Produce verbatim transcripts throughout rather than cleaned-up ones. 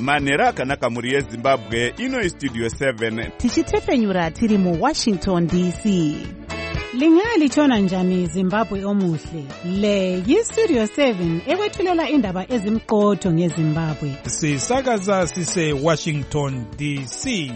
manhero akanaka mhuri yezimbabwe. Ino istudio seven tichitefenyura tiri muwashington D C. Lingalitshona njani Zimbabwe omuhle? Le yistudio seven ekwethulela indaba ezimqotho ngeZimbabwe. Sisakaza sise Washington D C.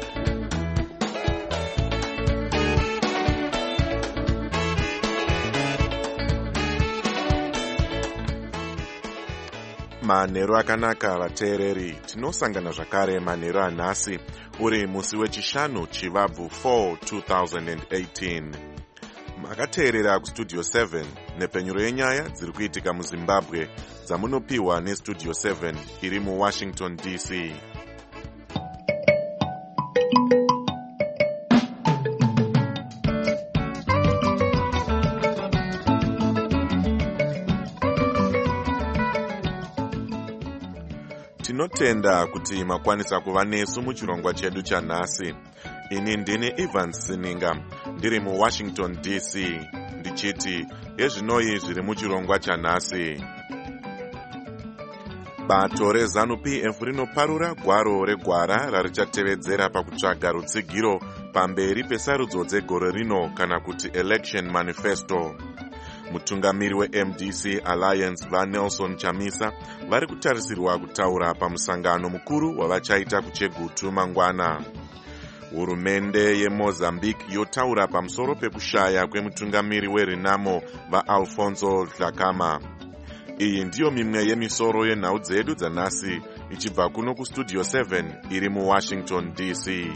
Manhero akanaka vateereri, tinosangana zvakare manhero anhasi uri musi wechishanu chivabvu four two thousand eighteen. Makateerera kustudio seven nepenyuro yenyaya dziri kuitika muZimbabwe dzamunopiwa nestudio seven iri muWashington D C. Tinotenda kuti makwanisa kuva nesu muchirongwa chedu chanhasi. Ini ndini Evans Sininga ndiri muWashington D C ndichiti ezvinoi zviri muchirongwa chanhasi. Bato reZANU P F rinoparura gwaro regwara rarichatevedzera pakutsvaga rutsigiro pamberi pesarudzo dzegore rino kana kuti election manifesto. Mutungamiri we-M D C Alliance vaNelson Chamisa vari kutarisirwa kutaura pamusangano mukuru wavachaita kuChegutu mangwana. Hurumende yeMozambique yotaura pamusoro pekushaya kwemutungamiri weRenamo vaAlfonso Dhlakama. Iyi ndiyo mimwe yemisoro yenhau dzedu dzanhasi ichibva kuno kustudio seven iri muWashington D C.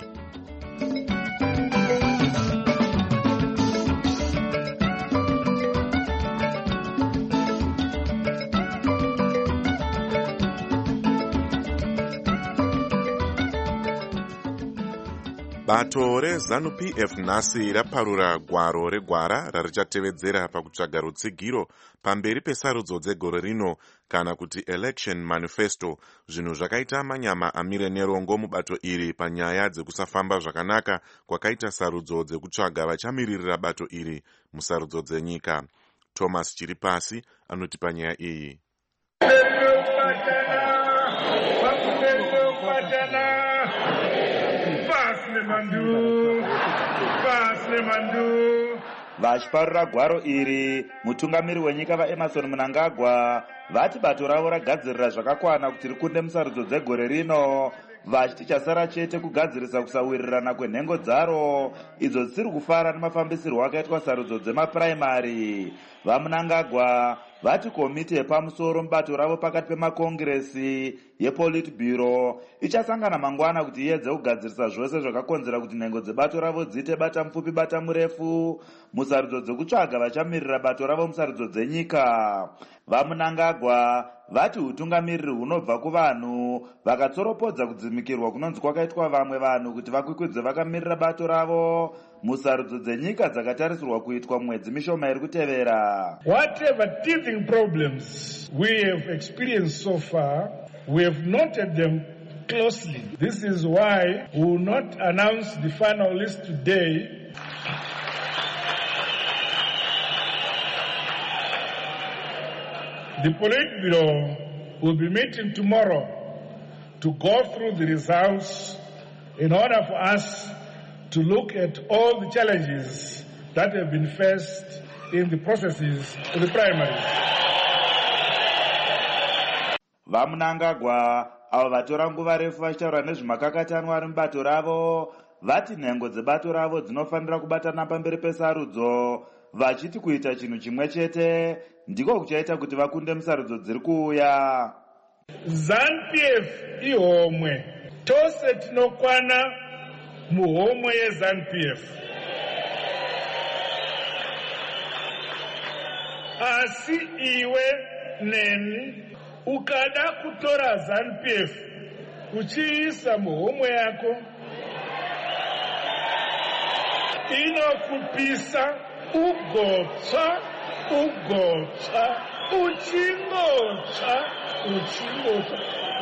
Bato reZANU P F nhasi raparura gwaro regwara rarichatevedzera pakutsvaga rutsigiro pamberi pesarudzo dzegore rino kana kuti election manifesto, zvinhu zvakaita manyama amire nerongo mubato iri panyaya dzekusafamba zvakanaka kwakaita sarudzo dzekutsvaga vachamiririra bato iri musarudzo dzenyika. Thomas Chiripasi anoti panyaya iyi. Vachiparura gwaro iri, mutungamiri wenyika vaEmmerson Mnangagwa vati bato ravo ragadzirira zvakakwana kuti rikunde musarudzo dzegore rino, vachiti chasara chete kugadzirisa kusawirirana kwenhengo dzaro idzo dzisiri kufara nemafambisirwo akaitwa sarudzo dzemapuraimari. VaMnangagwa vati komiti yepamusoro mubato ravo pakati pemakongiresi yePolitburo ichasangana mangwana kuti iedze kugadzirisa zvose zvakakonzera kuti nhengo dzebato ravo dziite bata mupfupi bata murefu musarudzo dzekutsvaga vachamirira bato ravo musarudzo dzenyika. VaMnangagwa vati utungamiriri hunobva kuvanhu vakatsoropodza kudzimikirwa kunonzi kwakaitwa vamwe vanhu kuti vakwikwidze vakamirira bato ravo musarudzo dzenyika dzakatarisirwa kuitwa mwedzi mishoma iri kutevera. Whatever teething problems we have experienced so far, we have noted them closely. This is why we will not announce the final list today. The Politburo will be meeting tomorrow to go through the results in order for us to look at all the challenges that have been faced in the processes of the primaries. VaMnangagwa avo vatora nguva refu vachitaura nezvemakakatanwa ari mubato ravo vati nhengo dzebato ravo dzinofanira kubatana pamberi pesarudzo, vachiti kuita chinhu chimwe chete ndiko kuchaita kuti vakunde musarudzo dziri kuuya. ZANU P F ihomwe, tose tinokwana muhomwe yeZANU P F. Asi iwe neni ukada kutora ZANU P F uchiisa muhomwe yako inokupisa ugotsva ugotsva uchingotsva uchingotsva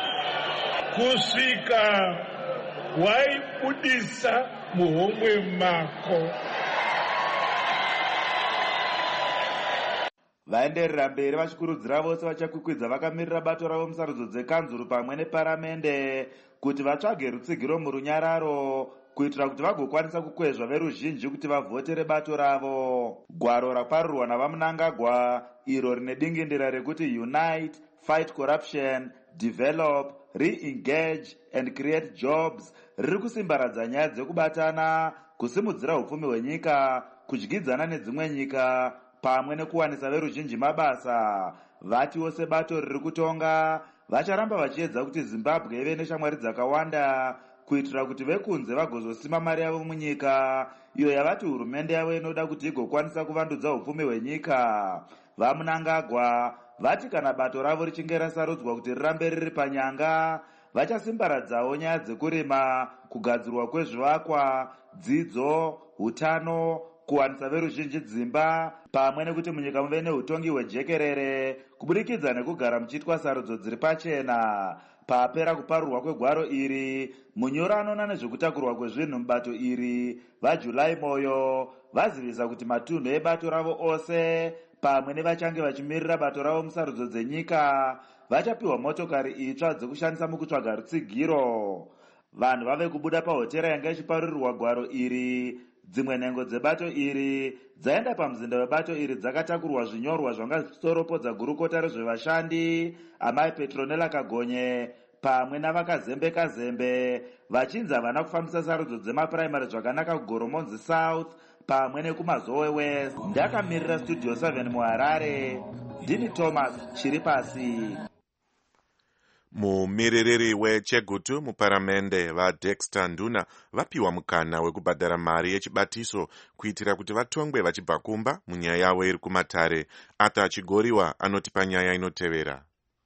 kusvika waibudisa muhomwe mako. vaenderera mberi vachikurudzira vose vachakwikwidza vakamirira bato ravo musarudzo dzekanzuru pamwe neparamende kuti vatsvage rutsigiro murunyararo kuitira kuti vagokwanisa kukwezva veruzhinji kuti vavhotere bato ravo. Gwaro raparurwa navamunangagwa iro rine dingindira rekuti unite, fight corruption, develop, re-engage and create jobs riri kusimbaradza nyaya dzekubatana, kusimudzira upfumi hwenyika, kudyidzana nedzimwe nyika pamwe nekuwanisa veruzhinji mabasa. Vatiwo sebato riri kutonga vacharamba vachiedza kuti Zimbabwe ive neshamwari dzakawanda kuitira kuti vekunze vagozosima mari yavo munyika iyo yavati hurumende yavo inoda kuti igokwanisa kuvandudza upfumi hwenyika. Vamunangagwa vati kana bato ravo richinge rasarudzwa kuti rirambe riri panyanga, vachasimbaradzawo nyaya dzekurima, kugadzirwa kwezvivakwa, dzidzo, utano, kuwanisa veruzhinji dzimba, pamwe nekuti munyika muve neutongi hwejekerere kubudikidza nekugara muchiitwa sarudzo dziri pachena. Papera kuparurwa kwegwaro iri, munyori anoona nezvekutakurwa kwezvinhu mubato iri vaJulai Moyo vazivisa kuti matunhu ebato ravo ose pamwe nevachange vachimirira bato ravo musarudzo dzenyika vachapiwa motokari itsva dzekushandisa mukutsvaga rutsigiro. Vanhu vave kubuda pahotera yanga ichiparurirwa gwaro iri. Dzimwe nhengo dzebato iri dzaenda pamuzinda webato iri dzakatakurwa zvinyorwa zvanga zvichisoropodza gurukota rezvevashandi amai Petronella Kagonye pamwe navakazembeka zembe vachinzi havana kufambisa sarudzo dzemapuraimari zvakanaka kuGoromonzi South pamwe nekumazowe West. Ndakamirira Studio seven muHarare, ndini Thomas Chiripasi. Mumiririri weChegutu muparamende vaDexter Nduna vapiwa mukana wekubhadhara mari yechibatiso kuitira kuti vatongwe vachibva kumba munyaya yavo iri kumatare. Ata Chigoriwa anoti panyaya inotevera.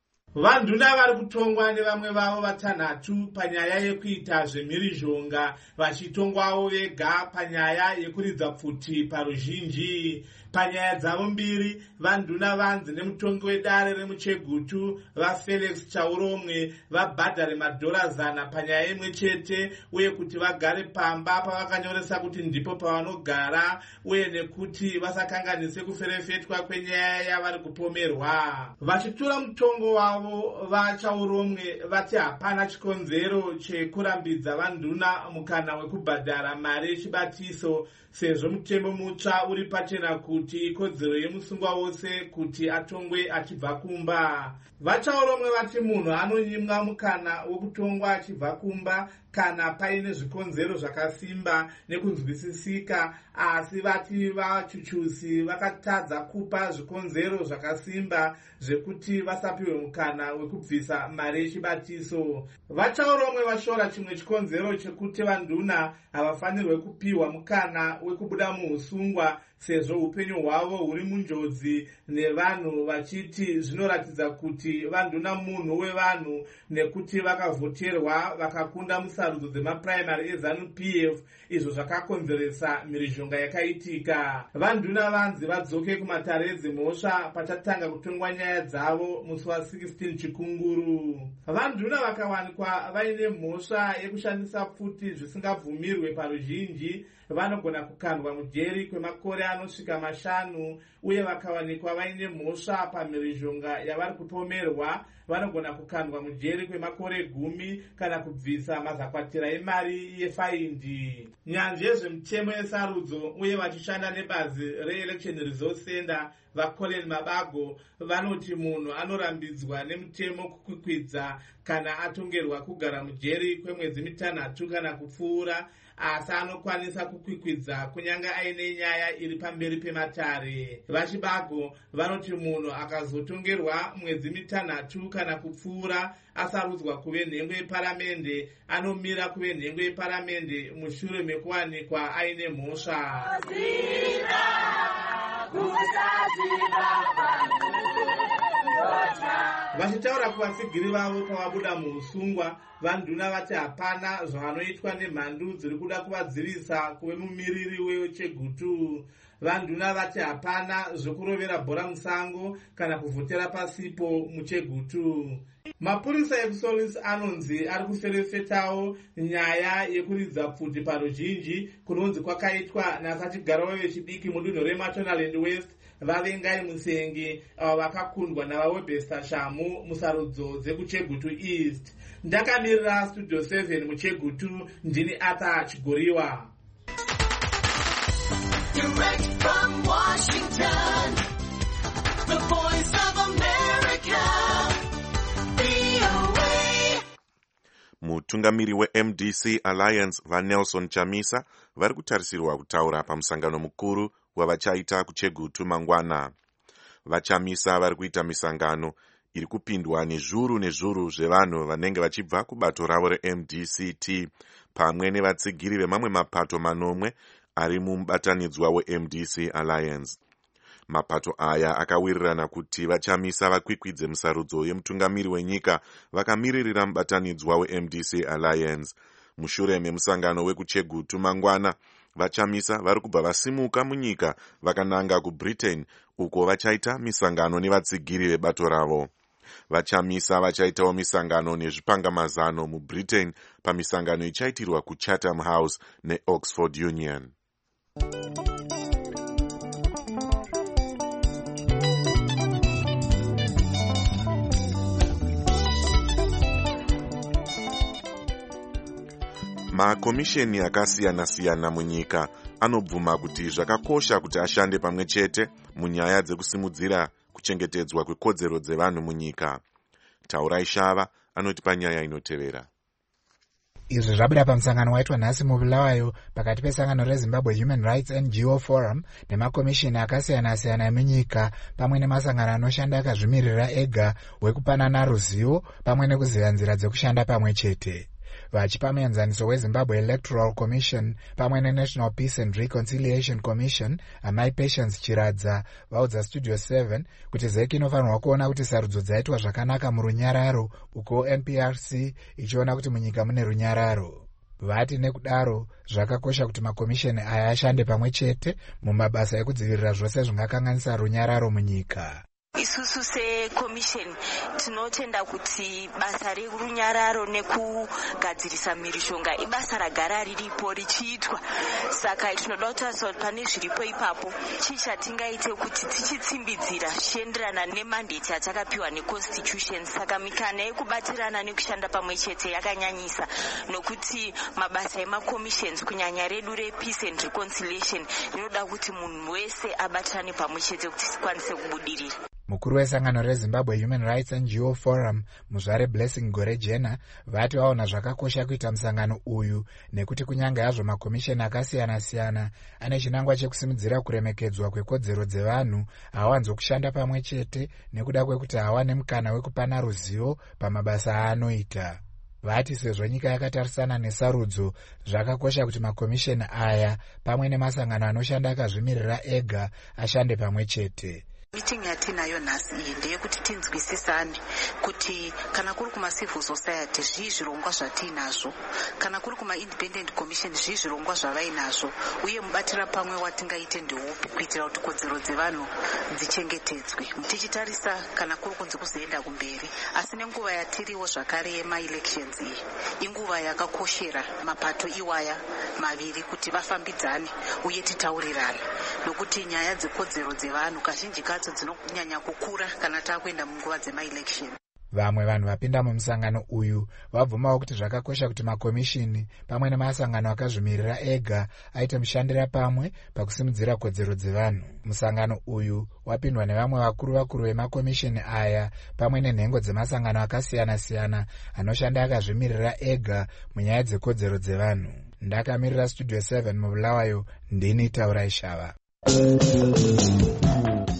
Vanduna vari kutongwa nevamwe vavo vatanhatu panyaya yekuita zvemhirizhonga, vachitongwawo vega panyaya yekuridza pfuti paruzhinji. Panyaya dzavo mbiri, vanduna vanzi nemutongi wedare remuChegutu vaFelix Chauromwe vabhadhare madhora zana panyaya imwe chete, uye kuti vagare pamba pavakanyoresa kuti ndipo pavanogara, uye nekuti vasakanganise kuferefetwa kwenyaya yavari kupomerwa. Vachitura mutongo wavo vaChauromwe vati hapana chikonzero chekurambidza vanduna mukana wekubhadhara mari yechibatiso, sezvo mutemo mutsva uri pachena kuti ikodzero yemusungwa wose kuti atongwe achibva kumba. VaChauromwe vati munhu anonyimwa mukana wokutongwa achibva kumba kana paine zvikonzero zvakasimba nekunzwisisika, asi vati vachuchusi vakatadza kupa zvikonzero zvakasimba zvekuti vasapiwe mukana wekubvisa mari yechibatiso. VaChauromwe vashora chimwe chikonzero chekuti vanduna havafanirwe kupiwa mukana wekubuda muusungwa sezvo upenyu hwavo huri munjodzi, nevanhu vachiti zvinoratidza kuti vanduna munhu wevanhu nekuti vakavhoterwa vakakunda musarudzo dzemapuraimari eZANU-P F, izvo zvakakonzeresa mhirizhonga yakaitika. Vanduna vanzi vadzoke kumatare edzimhosva pachatanga kutongwa nyaya dzavo musi wa16 Chikunguru. Vanduna vakawanikwa vaine mhosva yekushandisa pfuti zvisingabvumirwe paruzhinji vanogona kukandwa mujeri kwemakore anosvika mashanu, uye vakawanikwa vaine mhosva pamhirizhonga yavari kupomerwa vanogona kukandwa mujeri kwemakore gumi kana kubvisa mazakwatira emari yefaindi. Nyanzvi yezvemutemo yesarudzo uye vachishanda nebazi reElection Resource Center vaColin Mabago vanoti munhu anorambidzwa nemutemo kukwikwidza kana atongerwa kugara mujeri kwemwedzi mitanhatu kana kupfuura, asi anokwanisa kukwikwidza kunyanga aine nyaya iri pamberi pematare. VaChibago vanoti munhu akazotongerwa mwedzi mitanhatu kana kupfuura asarudzwa kuve nhengo yeparamende anomira kuve nhengo yeparamende mushure mekuwanikwa aine mhosva. Vachitaura kuvasigiri vavo pavabuda muusungwa, vanduna vati hapana zvavanoitwa nemhandu dziri kuda kuvadzivisa kuve mumiriri wechegutu. Vanduna vati hapana zvekurovera bhora musango kana kuvhotera pasipo muchegutu. Mapurisa ekuSolins anonzi ari kuferefetawo nyaya yekuridza pfuti paruzhinji kunonzi kwakaitwa nasachigaro vechidiki mudunhu reMashonaland West vavengai Musengi avo vakakundwa navaWebster Shamu musarudzo dzekuchegutu East. Ndakamirira Studio seven muchegutu, ndini Arthur Chigoriwa. Direct from Washington, the voice of America, V O A. Mutungamiri we-M D C Alliance vaNelson Chamisa vari kutarisirwa kutaura pamusangano mukuru wavachaita kuchegutu mangwana. VaChamisa vari kuita misangano iri kupindwa nezvuru nezvuru zvevanhu vanenge vachibva kubato ravo re-M D C T pamwe nevatsigiri vemamwe mapato manomwe ari mubatanidzwa we-M D C Alliance. Mapato aya akawirirana kuti vaChamisa vakwikwidze musarudzo yemutungamiri wenyika vakamiririra mubatanidzwa we-M D C Alliance. Mushure memusangano wekuchegutu mangwana, vaChamisa vari kubva vasimuka munyika vakananga kuBritain uko vachaita misangano nevatsigiri vebato ravo. VaChamisa vachaitawo misangano nezvipangamazano muBritain pamisangano ichaitirwa kuChatham House neOxford Union. Makomisheni akasiyana-siyana munyika anobvuma kuti zvakakosha kuti ashande pamwe chete munyaya dzekusimudzira kuchengetedzwa kwekodzero dzevanhu munyika. Taurai Shava anoti panyaya inotevera. Izvi zvabuda pamusangano waitwa nhasi muBulawayo pakati pesangano reZimbabwe Human Rights N G O Forum nemakomishini akasiyana-siyana emunyika pamwe nemasangano anoshanda akazvimirira ega wekupanana ruzivo pamwe nekuziva nzira dzekushanda pamwe chete. Vachipa muenzaniso weZimbabwe Electoral Commission pamwe neNational Peace and Reconciliation Commission, amai Patience Chiradza vaudza Studio seven kuti Z E C inofanirwa kuona kuti sarudzo dzaitwa zvakanaka murunyararo uko N P R C ichiona kuti munyika mune runyararo. Vati nekudaro zvakakosha kuti makomisheni aya ashande pamwe chete mumabasa ekudzivirira zvose zvingakanganisa runyararo munyika. Isusu sekomisheni tinotenda kuti basa rerunyararo nekugadzirisa mhirizhonga ibasa ragara riripo richiitwa. Saka tinoda kutarisira kuti pane zviripo ipapo chii chatingaite kuti tichitsimbidzira zvichienderana nemandate yatakapiwa neconstitution. Saka mikana yekubatirana nekushanda pamwe chete yakanyanyisa, nokuti mabasa emakomisheni kunyanya redu repeace and reconciliation rinoda kuti munhu wese abatirane pamwe chete kuti tikwanise kubudirira. Mukuru wesangano reZimbabwe Human Rights N G O Forum Muzvare Blessing Gorejena vati vaona zvakakosha kuita musangano uyu nekuti kunyanga yazvo makomisheni akasiyana-siyana ane chinangwa chekusimudzira kuremekedzwa kwekodzero dzevanhu hawanzo kushanda pamwe chete nekuda kwekuti hawane mukana wekupana ruzivo pamabasa aanoita. Vati sezvo nyika yakatarisana nesarudzo zvakakosha kuti makomisheni aya pamwe nemasangano anoshanda akazvimirira ega ashande pamwe chete. Meeting yatinayo nhasi iyi ndeyekuti tinzwisisane kuti kana kuri kuma civil society zvii zvirongwa zvatinazvo, kana kuri kuma independent commission zvii zvirongwa zvavainazvo, uye mubatira pamwe watingaite ndeupi kuitira kuti kodzero dzevanhu dzichengetedzwe. Tichitarisa kana kuri kunzi kuzoenda kumberi, asi nenguva yatiriwo zvakare yema-elections iyi inguva yakakoshera mapato iwaya maviri kuti vafambidzane uye titaurirane, nokuti nyaya dzekodzero dzevanhu kazhinji kadzo dzinonyanya kukura kana takuenda munguva dzema-election. Vamwe vanhu vapinda mumusangano uyu vabvumawo kuti zvakakosha kuti makomishini pamwe nemasangano akazvimirira ega aite mushandira pamwe pakusimudzira kodzero dzevanhu. Musangano uyu wapindwa nevamwe vakuru vakuru vemakomishini aya pamwe nenhengo dzemasangano akasiyana-siyana anoshanda akazvimirira ega munyaya dzekodzero dzevanhu. Ndakamirira Studio seven muBulawayo, ndini Taurai Shava.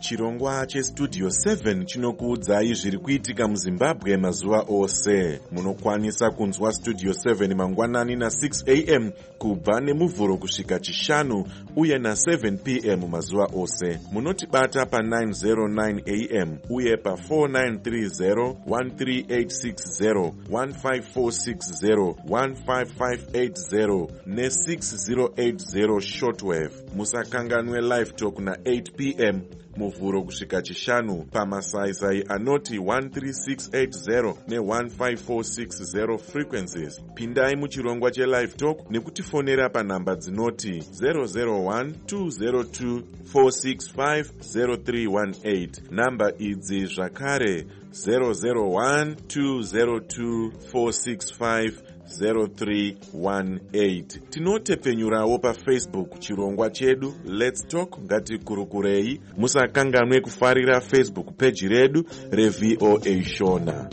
Chirongwa chestudio seven chinokuudzai zviri kuitika muZimbabwe mazuva ose. Munokwanisa kunzwa studio seven mangwanani na six a m kubva nemuvhuro kusvika chishanu uye na seven p m mazuva ose. Munotibata pa nine oh nine a m uye pa four nine three zero, one three eight six zero, one five four six zero, one five five eight zero ne six zero eight zero shortwave. Musakanganwe live talk na eight p m muvhuro kusvika chishanu pamasaisai anoti one three six eight zero ne one five four six zero frequencies. Pindai muchirongwa chelive talk nekutifonera panhamba dzinoti zero zero one two zero two four six five zero three one eight. Namba idzi zvakare zero zero one two zero two four six five zero three one eight. Tinotepenyurawo pa Facebook chirongwa chedu Let's Talk ngatikurukurei. Musakanganwe kufarira Facebook page redu reV O A Shona.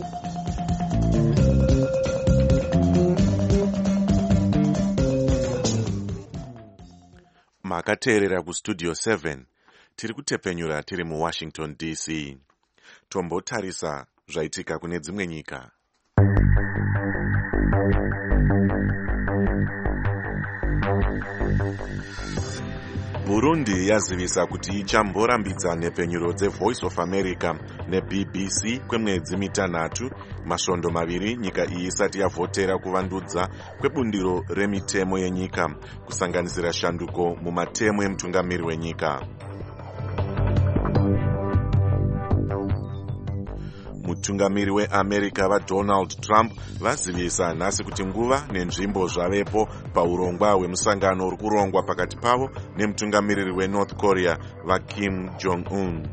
Makateerera ku Studio seven. Tiri kutepenyura tiri mu Washington D C. Tombotarisa zvaitika kune dzimwe nyika. Burundi yazivisa kuti ichamborambidza nhepenyuro dzeVoice of America neB B C kwemwedzi mitanhatu, masvondo maviri nyika iyi isati yavhotera kuvandudza kwebundiro remitemo yenyika, kusanganisira shanduko mumatemo emutungamiri wenyika. Mutungamiri weAmerica vaDonald Trump vazivisa nhasi kuti nguva nenzvimbo zvavepo paurongwa hwemusangano uri kurongwa pakati pavo nemutungamiriri weNorth Korea vaKim Jong-un.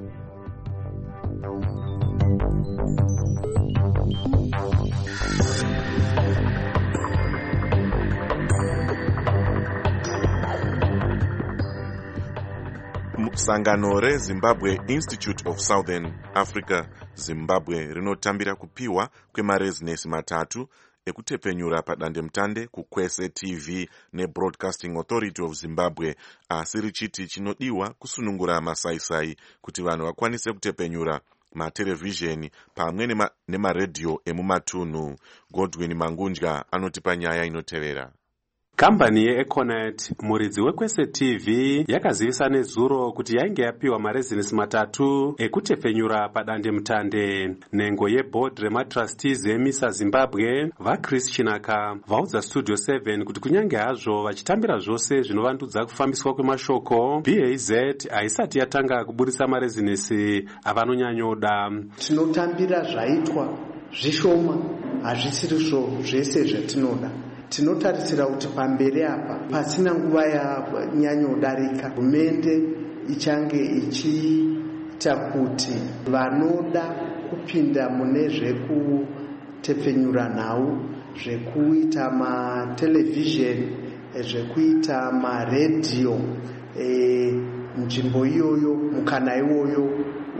Sangano reZimbabwe Institute of Southern Africa Zimbabwe rinotambira kupiwa kwemarezinesi matatu ekutepenyura padandemutande kukwese T V neBroadcasting Authority of Zimbabwe, asi richiti chinodiwa kusunungura masaisai kuti vanhu vakwanise kutepenyura matelevhizheni pamwe nemaredhiyo emumatunhu. Godwin Mangunja anotipa nyaya inotevera. Kambani yeEconet, muridzi wekwese T V, yakazivisa nezuro kuti yainge yapiwa marezinesi matatu ekutepfenyura padandemutande. Nengo yeboard rematrustees emisa Zimbabwe, vaChris Chinaka, vaudza Studio seven kuti kunyange hazvo vachitambira zvose zvinovandudza kufambiswa kwemashoko, B A Z haisati yatanga kuburisa marezinesi avanonyanyoda. Tinotambira zvaitwa zvishoma, hazvisiri zvese zvatinoda. Tinotarisira kuti pamberi apa pasina nguva yanyanyodarika hurumende ichange ichiita kuti vanoda kupinda mune zvekutepfenyura nhau, zvekuita matelevhizheni, zvekuita maredhiyo, e, nzvimbo iyoyo, mukana iwoyo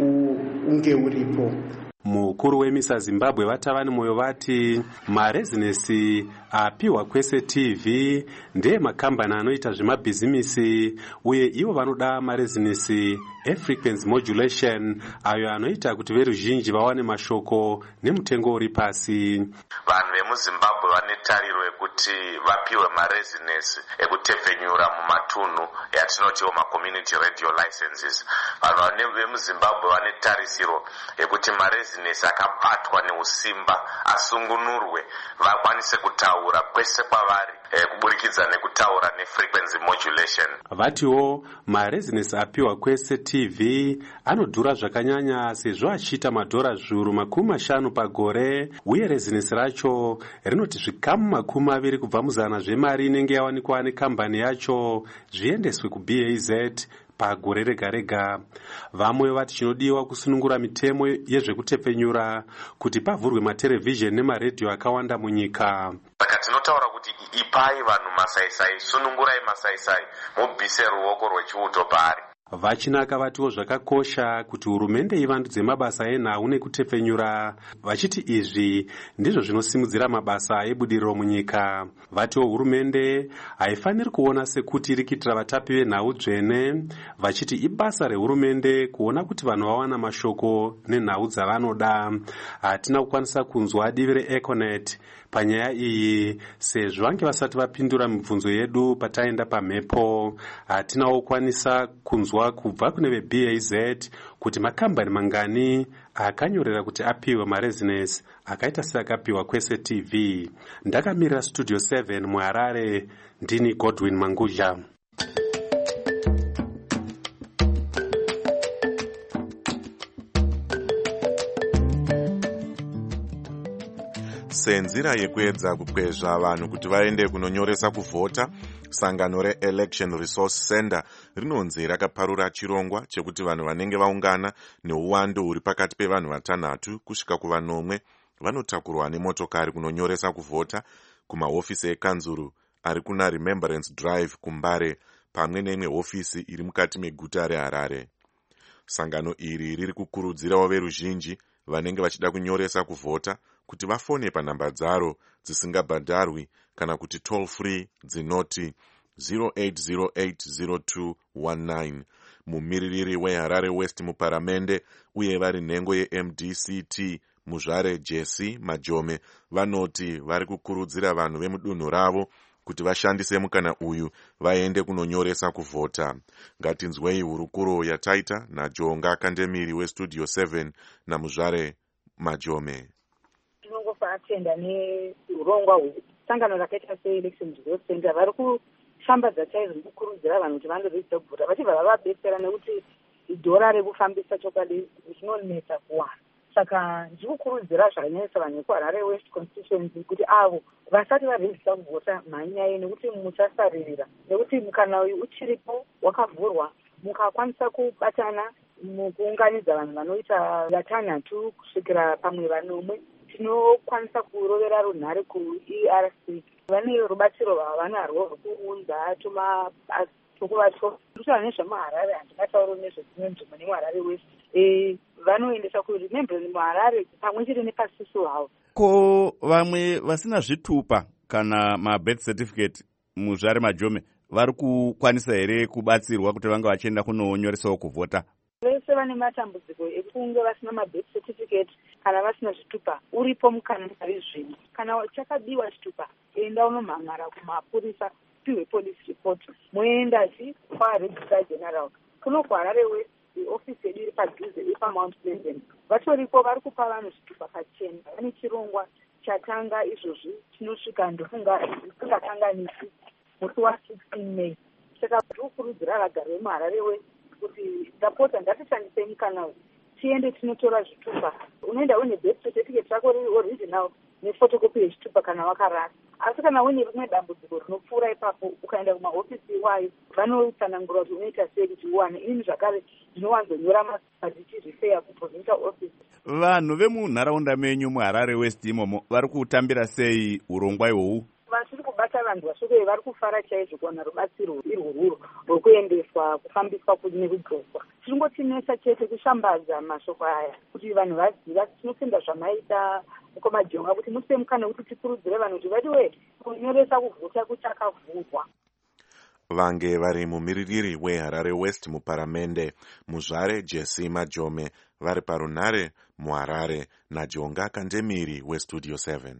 unge uripo. Mukuru wemisa Zimbabwe vatavani moyo vati marezinesi apiwa kwese T V ndeye makambani anoita zvemabhizimisi, uye ivo vanoda marezinesi efrequency modulation ayo anoita kuti veruzhinji vawane mashoko nemutengo uri pasi. Vanhu vemuZimbabwe vane tariro yekuti vapiwe marezinesi ekutepfenyura mumatunhu yatinotiwo macommunity radio licenses. Vanhu vemuZimbabwe vane tarisiro yekuti marezinesi akabatwa neusimba asungunurwe vakwanise kutaura kwese kwavari kuburikidza nekutaura nefrequency modulation. Vatiwo marezinesi apiwa kwese T V anodhura zvakanyanya sezvo achiita madhora zviuru makumi mashanu pagore, uye rezinesi racho rinoti zvikamu makumi aviri kubva muzana zvemari inenge yawanikwa nekambani yacho zviendeswe ku B A Z pagore rega rega. Vamwe vati chinodiwa kusunungura mitemo yezvekutepfenyura kuti pavhurwe matelevhizheni nemaredhiyo akawanda munyika. Saka tinotaura kuti ipai vanhu masaisai, sunungurai masaisai, mubvise ruoko rwechiuto pari. vachinaka vatiwo zvakakosha kuti hurumende ivandudze mabasa enhau nekutepfenyura, vachiti izvi ndizvo zvinosimudzira mabasa ebudiriro munyika. Vatiwo hurumende haifaniri kuona sekuti iri kuitira vatapi venhau dzvene, vachiti ibasa rehurumende kuona kuti vanhu vawana mashoko nenhau dzavanoda. Hatina kukwanisa kunzwa divi reEconet panyaya iyi sezvo vange vasati vapindura mibvunzo yedu pataenda pamhepo. Hatinawo kukwanisa kunzwa kubva kune veB A Z kuti makambani mangani akanyorera kuti apiwe marezinesi akaita seakapiwa Kwese T V. Ndakamirira Studio seven muHarare, ndini Godwin Manguja. Senzira yekuedza kukwezva vanhu kuti vaende kunonyoresa kuvhota, sangano reElection Resource Center rinonzi rakaparura chirongwa chekuti vanhu vanenge vaungana neuwandu huri pakati pevanhu vatanhatu kusvika kuvanomwe vanotakurwa nemotokari kunonyoresa kuvhota kumahofisi ekanzuru ari kuna Remembrance Drive kuMbare pamwe neimwe hofisi iri mukati meguta reHarare. Sangano iri riri kukurudzirawo veruzhinji vanenge vachida kunyoresa kuvhota kuti vafone panhamba dzaro dzisingabhadharwi kana kuti toll free dzinoti zero eight zero eight zero two one nine. Mumiririri weHarare West muparamende uye vari nhengo yeM D C T Muzvare Jesse Majome vanoti vari kukurudzira vanhu vemudunhu ravo kuti vashandise mukana uyu vaende kunonyoresa kuvhota. Ngatinzwei hurukuro yataita naJonga Kandemiri weStudio seven naMuzvare Majome. Tinongofa atenda neurongwa hwesangano rakaita seElection Resource Center vari kushambadza chaizvo kukurudzira vanhu kuti vandoregister kuvhota vachibva vavabetsera nekuti dhora rekufambisa chokwadi zvinonetsa kuwana. Saka ndikukurudzira zvakanyanyisa vanhu vekuHarare West constituency kuti avo vasati varegister kuvhota mhanyai nekuti muchasaririra, nekuti mukana uyu uchiripo wakavhurwa mukakwanisa kubatana mukuunganidza vanhu vanoita vatanhatu kusvikira pamwe vanomwe. Tinokwanisa kurovera runhare kuE R C. Vane rubatsiro rwavanarwo rwokuunza tumabasa tokuvatwo kutaura nezvemuHarare handingatauri nezvedzimwe nzvimbo nemuHarare West. E, vanoendesa kuRemembrance muHarare pamwe chete nepasiso havo. Ko vamwe vasina zvitupa kana mabirth certificate Muzvare Majome vari kukwanisa here kubatsirwa kuti vanga vachienda kunonyoresawo kuvhota? Vese vane matambudziko ekunge vasina mabirth certificate kana vasina zvitupa. Uripo mukana ari zvino. Kana chakabiwa chitupa, enda unomhan'ara kumapurisa, piwe police report. Muendachi kwaRegistrar General. Kuno kuHarare West ofisi yedu iri padhuze iripaMount Pleasant. Vatoripo vari kupa vanhu zvitupa pachena. Vane chirongwa chatanga izvozvi chinosvika ndofunga isingakanganisi musi wa16 May. Saka tikukurudzira vagari vemuHarare West kuti ndapota ngatishandise mukana tiende tinotora zvitupa. Unoenda une birth certificate rako riri original nefotokopi yechitupa kana wakarasa. Asi kana une rimwe dambudziko rinopfuura ipapo ukaenda kumahofisi iwayo vanotsanangura kuti unoita sei kuti uwane. Ini zvakare ndinowanzonyora masipa ndichirifeya kuprovincial office. Vanhu vemunharaunda menyu muHarare West imomo vari kutambira sei urongwa ihwohwu? Vachiri kubata vanhu vasvike vari kufara chaizvo kuwana rubatsiro irworwuro rwokuendeswa kufambiswa nekudhoswa. Tinongotinesa chete kushambadza mashoko aya kuti vanhu vaziva. Tinotenda zvamaita mukomaJonga kuti mupe mukana kuti tikurudzire vanhu kuti vadiwe kunyoresa kuvhota kuchakavhurwa. Vange vari mumiririri weHarare West muparamende Muzvare Jesse Majome vari parunhare muHarare naJonga Kandemiri weStudio seven.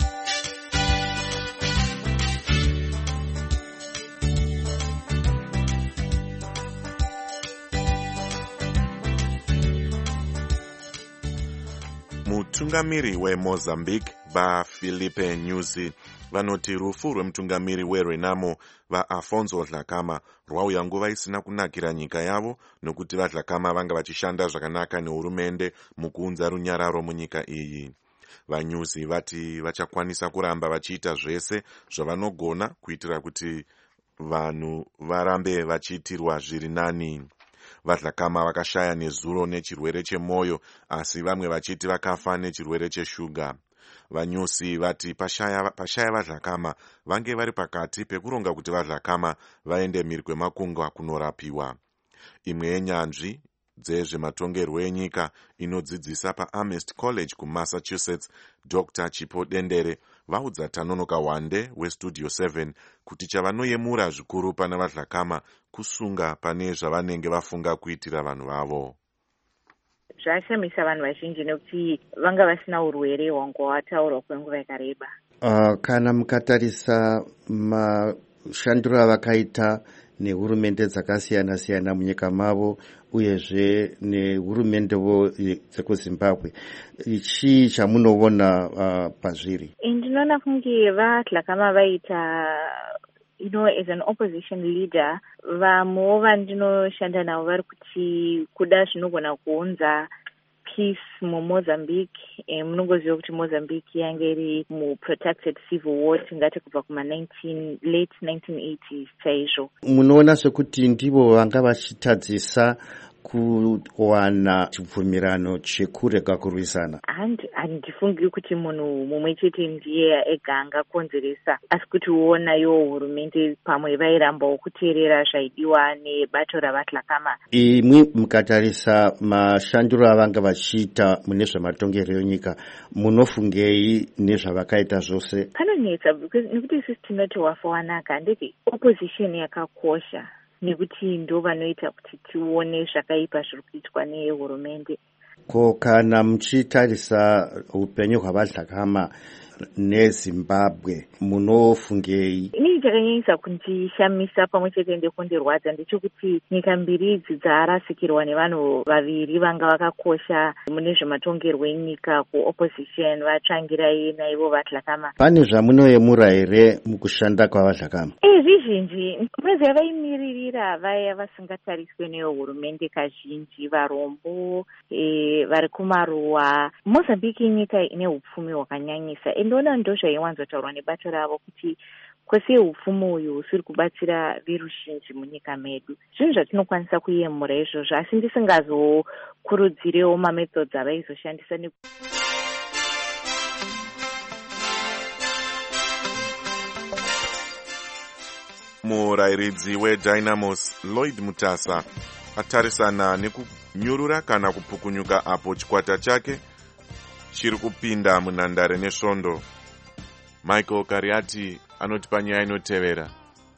Mutungamiri weMozambique vaFilipe Nyusi vanoti rufu rwemutungamiri weRenamo vaAfonso Dhlakama rwauya nguva isina kunakira nyika yavo nokuti vaDhlakama vanga vachishanda zvakanaka nehurumende mukuunza runyararo munyika iyi. VaNyusi vati vachakwanisa kuramba vachiita zvese zvavanogona kuitira kuti vanhu varambe vachiitirwa zviri nani. VaDhlakama vakashaya nezuro nechirwere chemwoyo asi vamwe vachiti vakafa nechirwere cheshuga. VaNyusi vati pashaya, pashaya vaDhlakama vange vari pakati pekuronga kuti vaDhlakama vaende mhiri kwemakungwa kunorapiwa. Imwe yenyanzvi dzezvematongerwo enyika inodzidzisa paAmherst College kuMassachusetts, Doctor Chipo Dendere, vaudza Tanonoka Wande weStudio seven kuti chavanoyemura zvikuru pana vaDhlakama kusunga pane zvavanenge vafunga kuitira vanhu vavo. Zvashamisa vanhu vazhinji nekuti vanga vasina urwere hwanga hwataurwa kwenguva yakareba. Uh, kana mukatarisa mashandiro avakaita nehurumende dzakasiyana siyana munyika mavo uyezve nehurumendewo dzekuZimbabwe, chii chamunoona uh, pazviri? Ndinoona kunge vaDhlakama vaita you know, as an opposition leader, vamwewo vandinoshanda navo vari kuti kuda zvinogona kuunza peace muMozambique. E, munongoziva kuti Mozambique yange iri muprotected civil war tingati kubva kuma late nineteen eighties chaizvo. Munoona sekuti ndivo vanga vachitadzisa kuwana chibvumirano chekurega kurwisana? Handifungi kuti munhu mumwe chete ndiye ega angakonzeresa, asi kuti uonayo hurumende pamwe vairambawo kuteerera zvaidiwa nebato ravaDhlakama. Imwi mukatarisa mashandiro avanga vachiita mune zvematongerero enyika, munofungei nezvavakaita zvose? Panonetsa nekuti isusu tinoti wafa wanaka, ndeti opposition yakakosha nekuti ndo vanoita kuti tione zvakaipa zviri kuitwa nehurumende. Ko kana muchitarisa upenyu hwavaDhlakama neZimbabwe munofungei? Inini chakanyanyisa kundishamisa pamwe chete ndekundirwadza ndechekuti nyika mbiri idzi dzarasikirwa nevanhu vaviri vanga vakakosha mune zvematongerwo enyika kuopposition, vatsvangirai naivo vaDhlakama. Pane zvamunoyemura here mukushanda kwavaDhlakama? Eh, zvizhinji munoziva vaimiririra vaya vasingatariswe nehurumende kazhinji, varombo, eh, vari kumaruwa. Mozambique inyika ine upfumi hwakanyanyisa, endoona ndo zvaiwanzotaurwa nebato ravo kuti kwese upfumi uyu usiri kubatsira veruzhinji munyika medu. Zvinhu zvatinokwanisa kuyemura izvozvo, asi ndisingazokurudzirewo mamethods avaizoshandisa ne Murayiridzi weDynamos Lloyd Mutasa atarisana nekunyurura kana kupukunyuka apo chikwata chake chiri kupinda munhandare nesvondo. Michael Kariati anoti panyaya inotevera.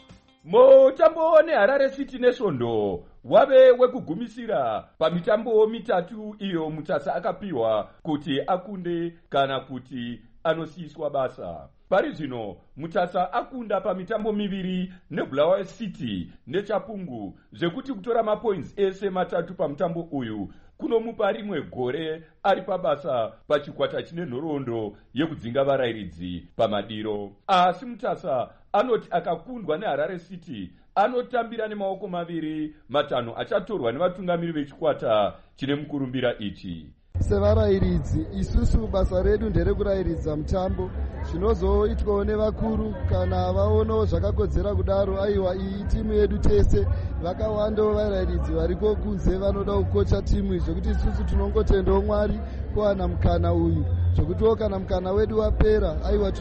Mutambo neHarare City nesvondo wave wekugumisira pamitambo mitatu iyo Mutasa akapiwa kuti akunde kana kuti anosiyiswa basa. Pari zvino Mutasa akunda pamitambo miviri neBulawayo City neChapungu zvekuti kutora mapoints ese matatu pamutambo uyu kunomupa rimwe gore ari pabasa pachikwata chine nhoroondo yekudzinga varayiridzi pamadiro. Asi Mutasa anoti akakundwa neHarare City anotambira nemaoko maviri, matanho achatorwa nevatungamiri vechikwata chine mukurumbira ichi. Sevarayiridzi isusu basa redu nderekurayiridza mutambo, zvinozoitwawo nevakuru kana vaonawo zvakakodzera kudaro. Aiwa, iyi timu yedu tese vakawandawo varayiridzi variko kunze vanoda kukocha timu, zvokuti isusu tinongotendawo Mwari kuwana mukana uyu, zvokutiwo kana mukana wedu wapera, aiwa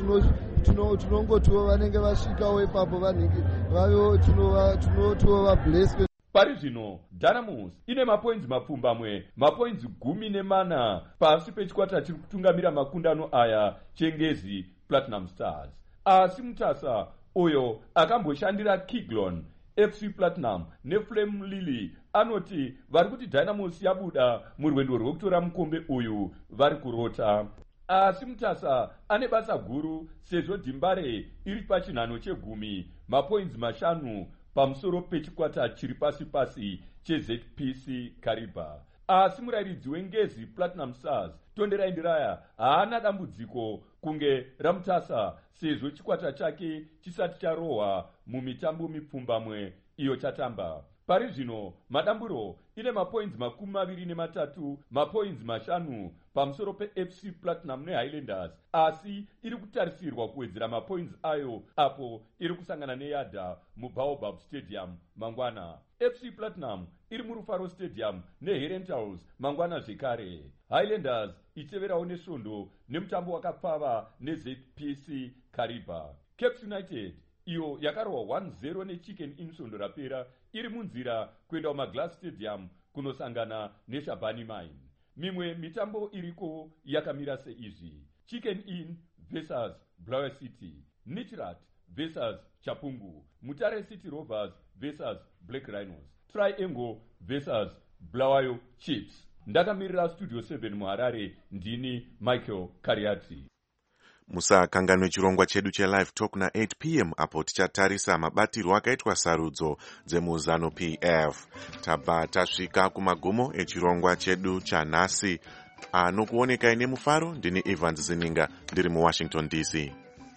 tinongotiwo vanenge vasvikawo ipapo vanenge vavewo tinotiwo vablessed. Pari zvino Dynamos ine mapoints mapfumbamwe, mapoints gumi nemana pasi pechikwata chiri kutungamira makundano aya chengezi Platinum Stars. Asi Mutasa uyo akamboshandira Kiglon, F C Platinum neFlame Lily anoti vari kuti Dynamos yabuda murwendo rwekutora mukombe uyu vari kurota. Asi Mutasa ane basa guru sezvo Dimbare iri pachinhano chegumi, mapoints mashanu pamusoro pechikwata chiri pasi pasi cheZ P C Kariba. Asi murayiridzi wengezi Platinum Stars Tonderai Ndiraya haana dambudziko kunge raMutasa sezvo chikwata chake chisati charohwa mumitambo mipfumbamwe iyo chatamba. Pari zvino madamburo ine mapoints makumi maviri nematatu, mapoints mashanu pamusoro peF C Platinum neHighlanders, asi iri kutarisirwa kuwedzera mapoints ayo apo iri kusangana neYada muBaobab Stadium mangwana. F C Platinum iri muRufaro Stadium neHerentals mangwana zvekare. Highlanders ichiteverawo nesvondo nemutambo wakapfava neZ P C Kariba. Cape United iyo yakarwa one zero nechicken inn svondo rapera iri munzira kuenda kumaglass stadium kunosangana neshabani mine. Mimwe mitambo iriko yakamira seizvi: Chicken Inn versus Blair City, Nitrat versus Chapungu, Mutare City Rovers versus Black Rhinos, Triangle versus Blawayo Chiefs. Ndakamirira Studio seven muHarare, ndini Michael Kariati. Musakanganwe chirongwa chedu chelive talk na eight p m apo tichatarisa mabatirwo akaitwa sarudzo dzemuzano P F. Tabva tasvika kumagumo echirongwa chedu chanhasi. Anokuoneka ine mufaro ndini Evans Zininga ndiri muWashington D C.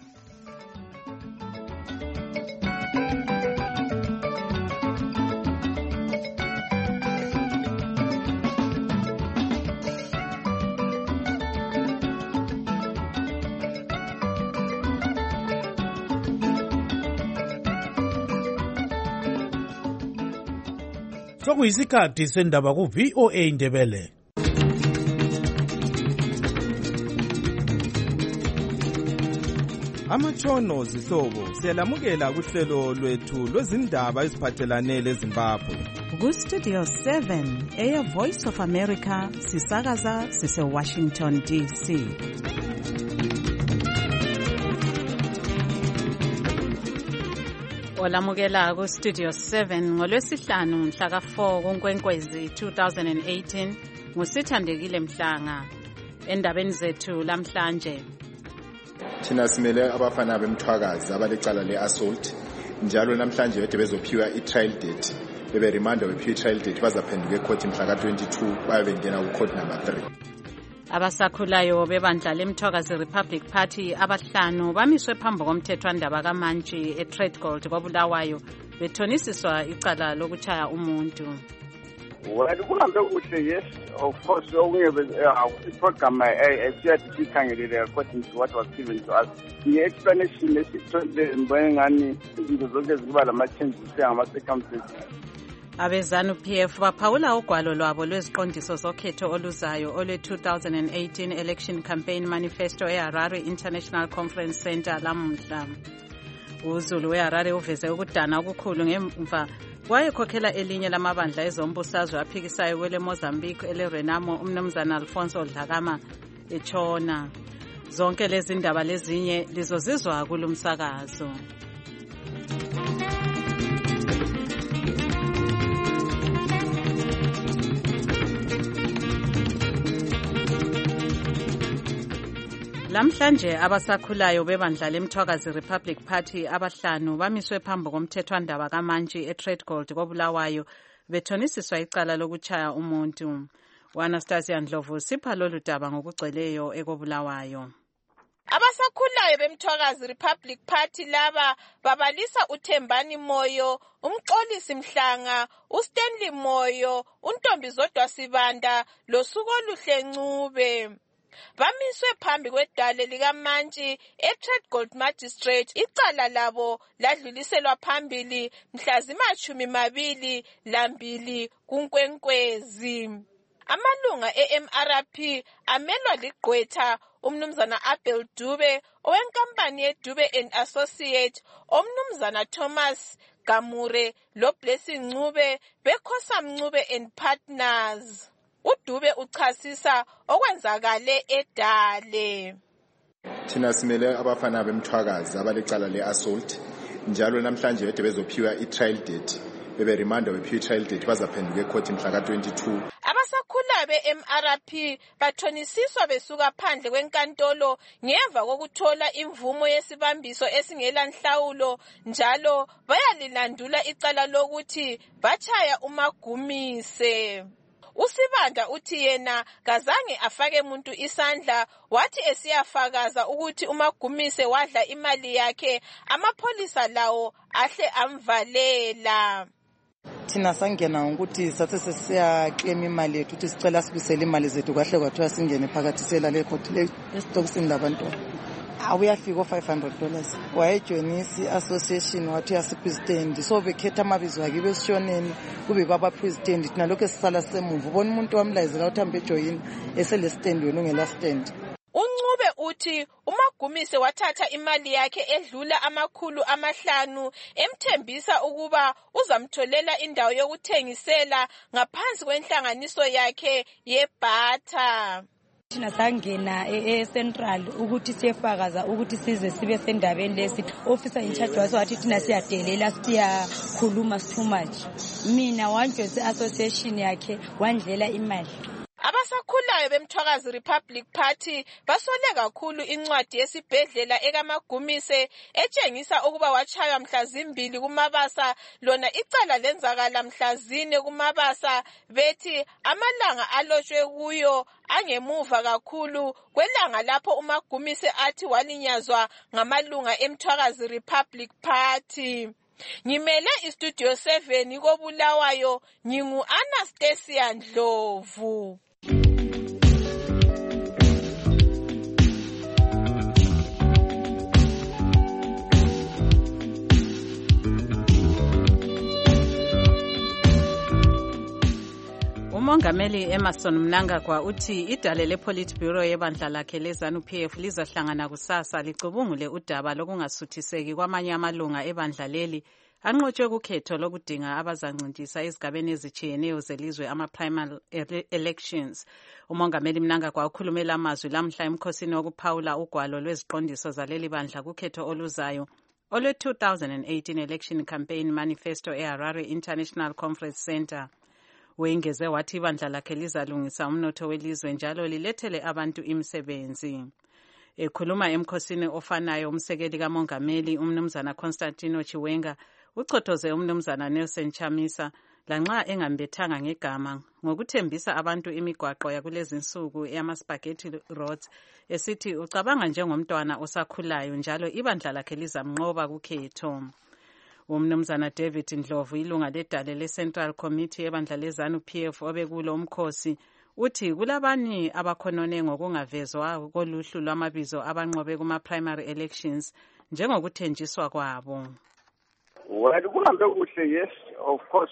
Sokuyisikhathi sendaba ku V O A Ndebele. Amatshono zihlobo siyalamukela kuhlelo lwethu lwezindaba eziphathelane leZimbabwe. Ku Studio seven eya Voice of America sisakaza sise Washington D C. Olamukela ku Studio seven ngolwesihlanu mhla ka four kuNkwenkwezi two thousand eighteen ngusithandekile Mhlanga. Endabeni zethu lamhlanje, thina simele abafana bemthwakazi abalecala le-assault, njalo namhlanje bede bezophiwa i-trial date, bebe remandwa bephiwa i-trial date, bazaphenduka ecourt mhla ka twenty-two baye bengena ku-court number three. Abasakhulayo bebandla lemthwakazi Republic Party abahlanu bamiswe phambi komthethwandaba kaMantshi eTradegold kwaBulawayo bethonisiswa icala lokutshaya umuntu. Well, kuhambe kuhle, yes, of course. The program siyathi sikhangelele according to what was given to us. The explanation esithole ngani izinto zonke ziba lama-changes angama-circumstances. Abezanu P F baphawula ugwalo lwabo lweziqondiso zokhetho oluzayo olwe two thousand eighteen Election Campaign Manifesto eHarare International Conference Center lamuhla. UZulu weHarare uveze ukudana okukhulu ngemva wayekhokhela elinye lamabandla ezombusazwe aphikisayo kwele Mozambique ele Renamo umnumzana Alfonso Dlakama etshona. Zonke lezi ndaba lezinye lizozizwa kulumsakazo. Lamhlanje abasakhulayo bebandla lemthwakazi Republic Party abahlanu bamiswe phambi komthethwandaba kaMantshi eTradegold kwaBulawayo bethonisiswa icala lokutshaya umuntu. Anastasia Ndlovu sipha lolu daba ngokugcweleyo ekobulawayo. Abasakhulayo bemthwakazi Republic Party laba babalisa uThembani Moyo, uMxolisi Mhlanga, uStanley Moyo, uNtombizodwa Sibanda loSukoluhle Ncube. Bamiswe phambi kwedale likaMantshi eTradegold Magistrate. Icala labo ladluliselwa phambili mhla zimashumi mabili lambili kuNkwenkwezi. Amalunga e-M R P amelwa ligqwetha umnumzana Abel Dube owenkampani yeDube and Associate, omnumzana Thomas Gamure lo Blessing Ncube beKhosa Mncube and Partners. uDube uchasisa okwenzakale edale. Thina simele abafana bemthwakazi abalecala le-assault, njalo namhlanje bede bezophiwa i-trial date, bebe remandwa bephiwa i-trial date, bazaphenduka ecourt mhla ka twenty-two. Abasakhulayo be-M R P bathonisiswa besuka phandle kwenkantolo ngemva kokuthola imvumo yesibambiso esingela nhlawulo, njalo bayalilandula icala lokuthi bachaya uMagumise. Usibanda uthi yena kazange afake umuntu isandla, wathi esiyafakaza ukuthi uMagumise wadla imali yakhe amapholisa lawo ahle amvalela. Thina sangena ukuthi sathe sesiya claim imali yethu ukuthi sicela sibisele imali zethu kahle kwathiwa singene phakathi selale ekhotile esitokisini labantu. Awuyafika five hundred dollars. Wayejoinisi association wathi yasipresident, so bekhetha amabizo akhe besishoneni kube baba president, thina lokho sisala semuva. Ubona umuntu wamlayizela ukuthi ambe join esele stand wena ungela stand. uNcube uthi uMagumise wathatha imali yakhe edlula amakhulu amahlanu emthembisa ukuba uzamtholela indawo yokuthengisela ngaphansi kwenhlanganiso yakhe yeBata. Thina sangena e-Central ukuthi siyefakaza ukuthi size sibe sendabeni lesi. Officer in charge waso wathi thina siyadelela siyakhuluma too much. Mina wanjose association yakhe wandlela imali. Abasakhulayo beMthwakazi Republic Party basole kakhulu incwadi yesibhedlela ekaMagumise etshengisa ukuba wachaywa mhla zimbili kuMabasa, lona icala lenzakala mhla zine kuMabasa, bethi amalanga alotshwe kuyo angemuva kakhulu kwelanga lapho uMagumise athi walinyazwa ngamalunga eMthwakazi Republic Party. Ngimele istudio seven koBulawayo, ngingu Anastasia Ndlovu. Umongameli Emerson Mnangagwa uthi idale lePolitburo yebandla lakhe leZANU-P F lizahlangana kusasa licubungule udaba lokungasuthiseki kwamanye amalunga ebandla leli anqotshwe kukhetho lokudinga abazancintisana ezigabeni ezitshiyeneyo zelizwe ama-primary elections. Umongameli Mnangagwa ukhulumela amazwi lamhla emkhosini wokuphawula ugwalo lweziqondiso zaleli bandla kukhetho oluzayo olwe two thousand eighteen Election Campaign Manifesto eHarare International Conference Center. Wengeze wathi ibandla lakhe lizalungisa umnotho welizwe njalo lilethele abantu imisebenzi. Ekhuluma emkhosini ofanayo, umsekeli kamongameli umnumzana Constantino Chiwenga ucothoze umnumzana Nelson Chamisa lanxa engambethanga ngegama ngokuthembisa abantu imigwaqo yakulezi insuku yama-spaghetti roads, esithi ucabanga njengomntwana osakhulayo njalo ibandla lakhe lizamnqoba kukhetho. Umnumzana David Ndlovu, ilunga ledale le-Central Committee ebandla leZANU-P F obekulo umkhosi, uthi kulabani abakhonone ngokungavezwa koluhlu lwamabizo abanqobe kuma-primary elections njengokuthenjiswa kwabo. Well, kuhambe kuhle, yes, of course.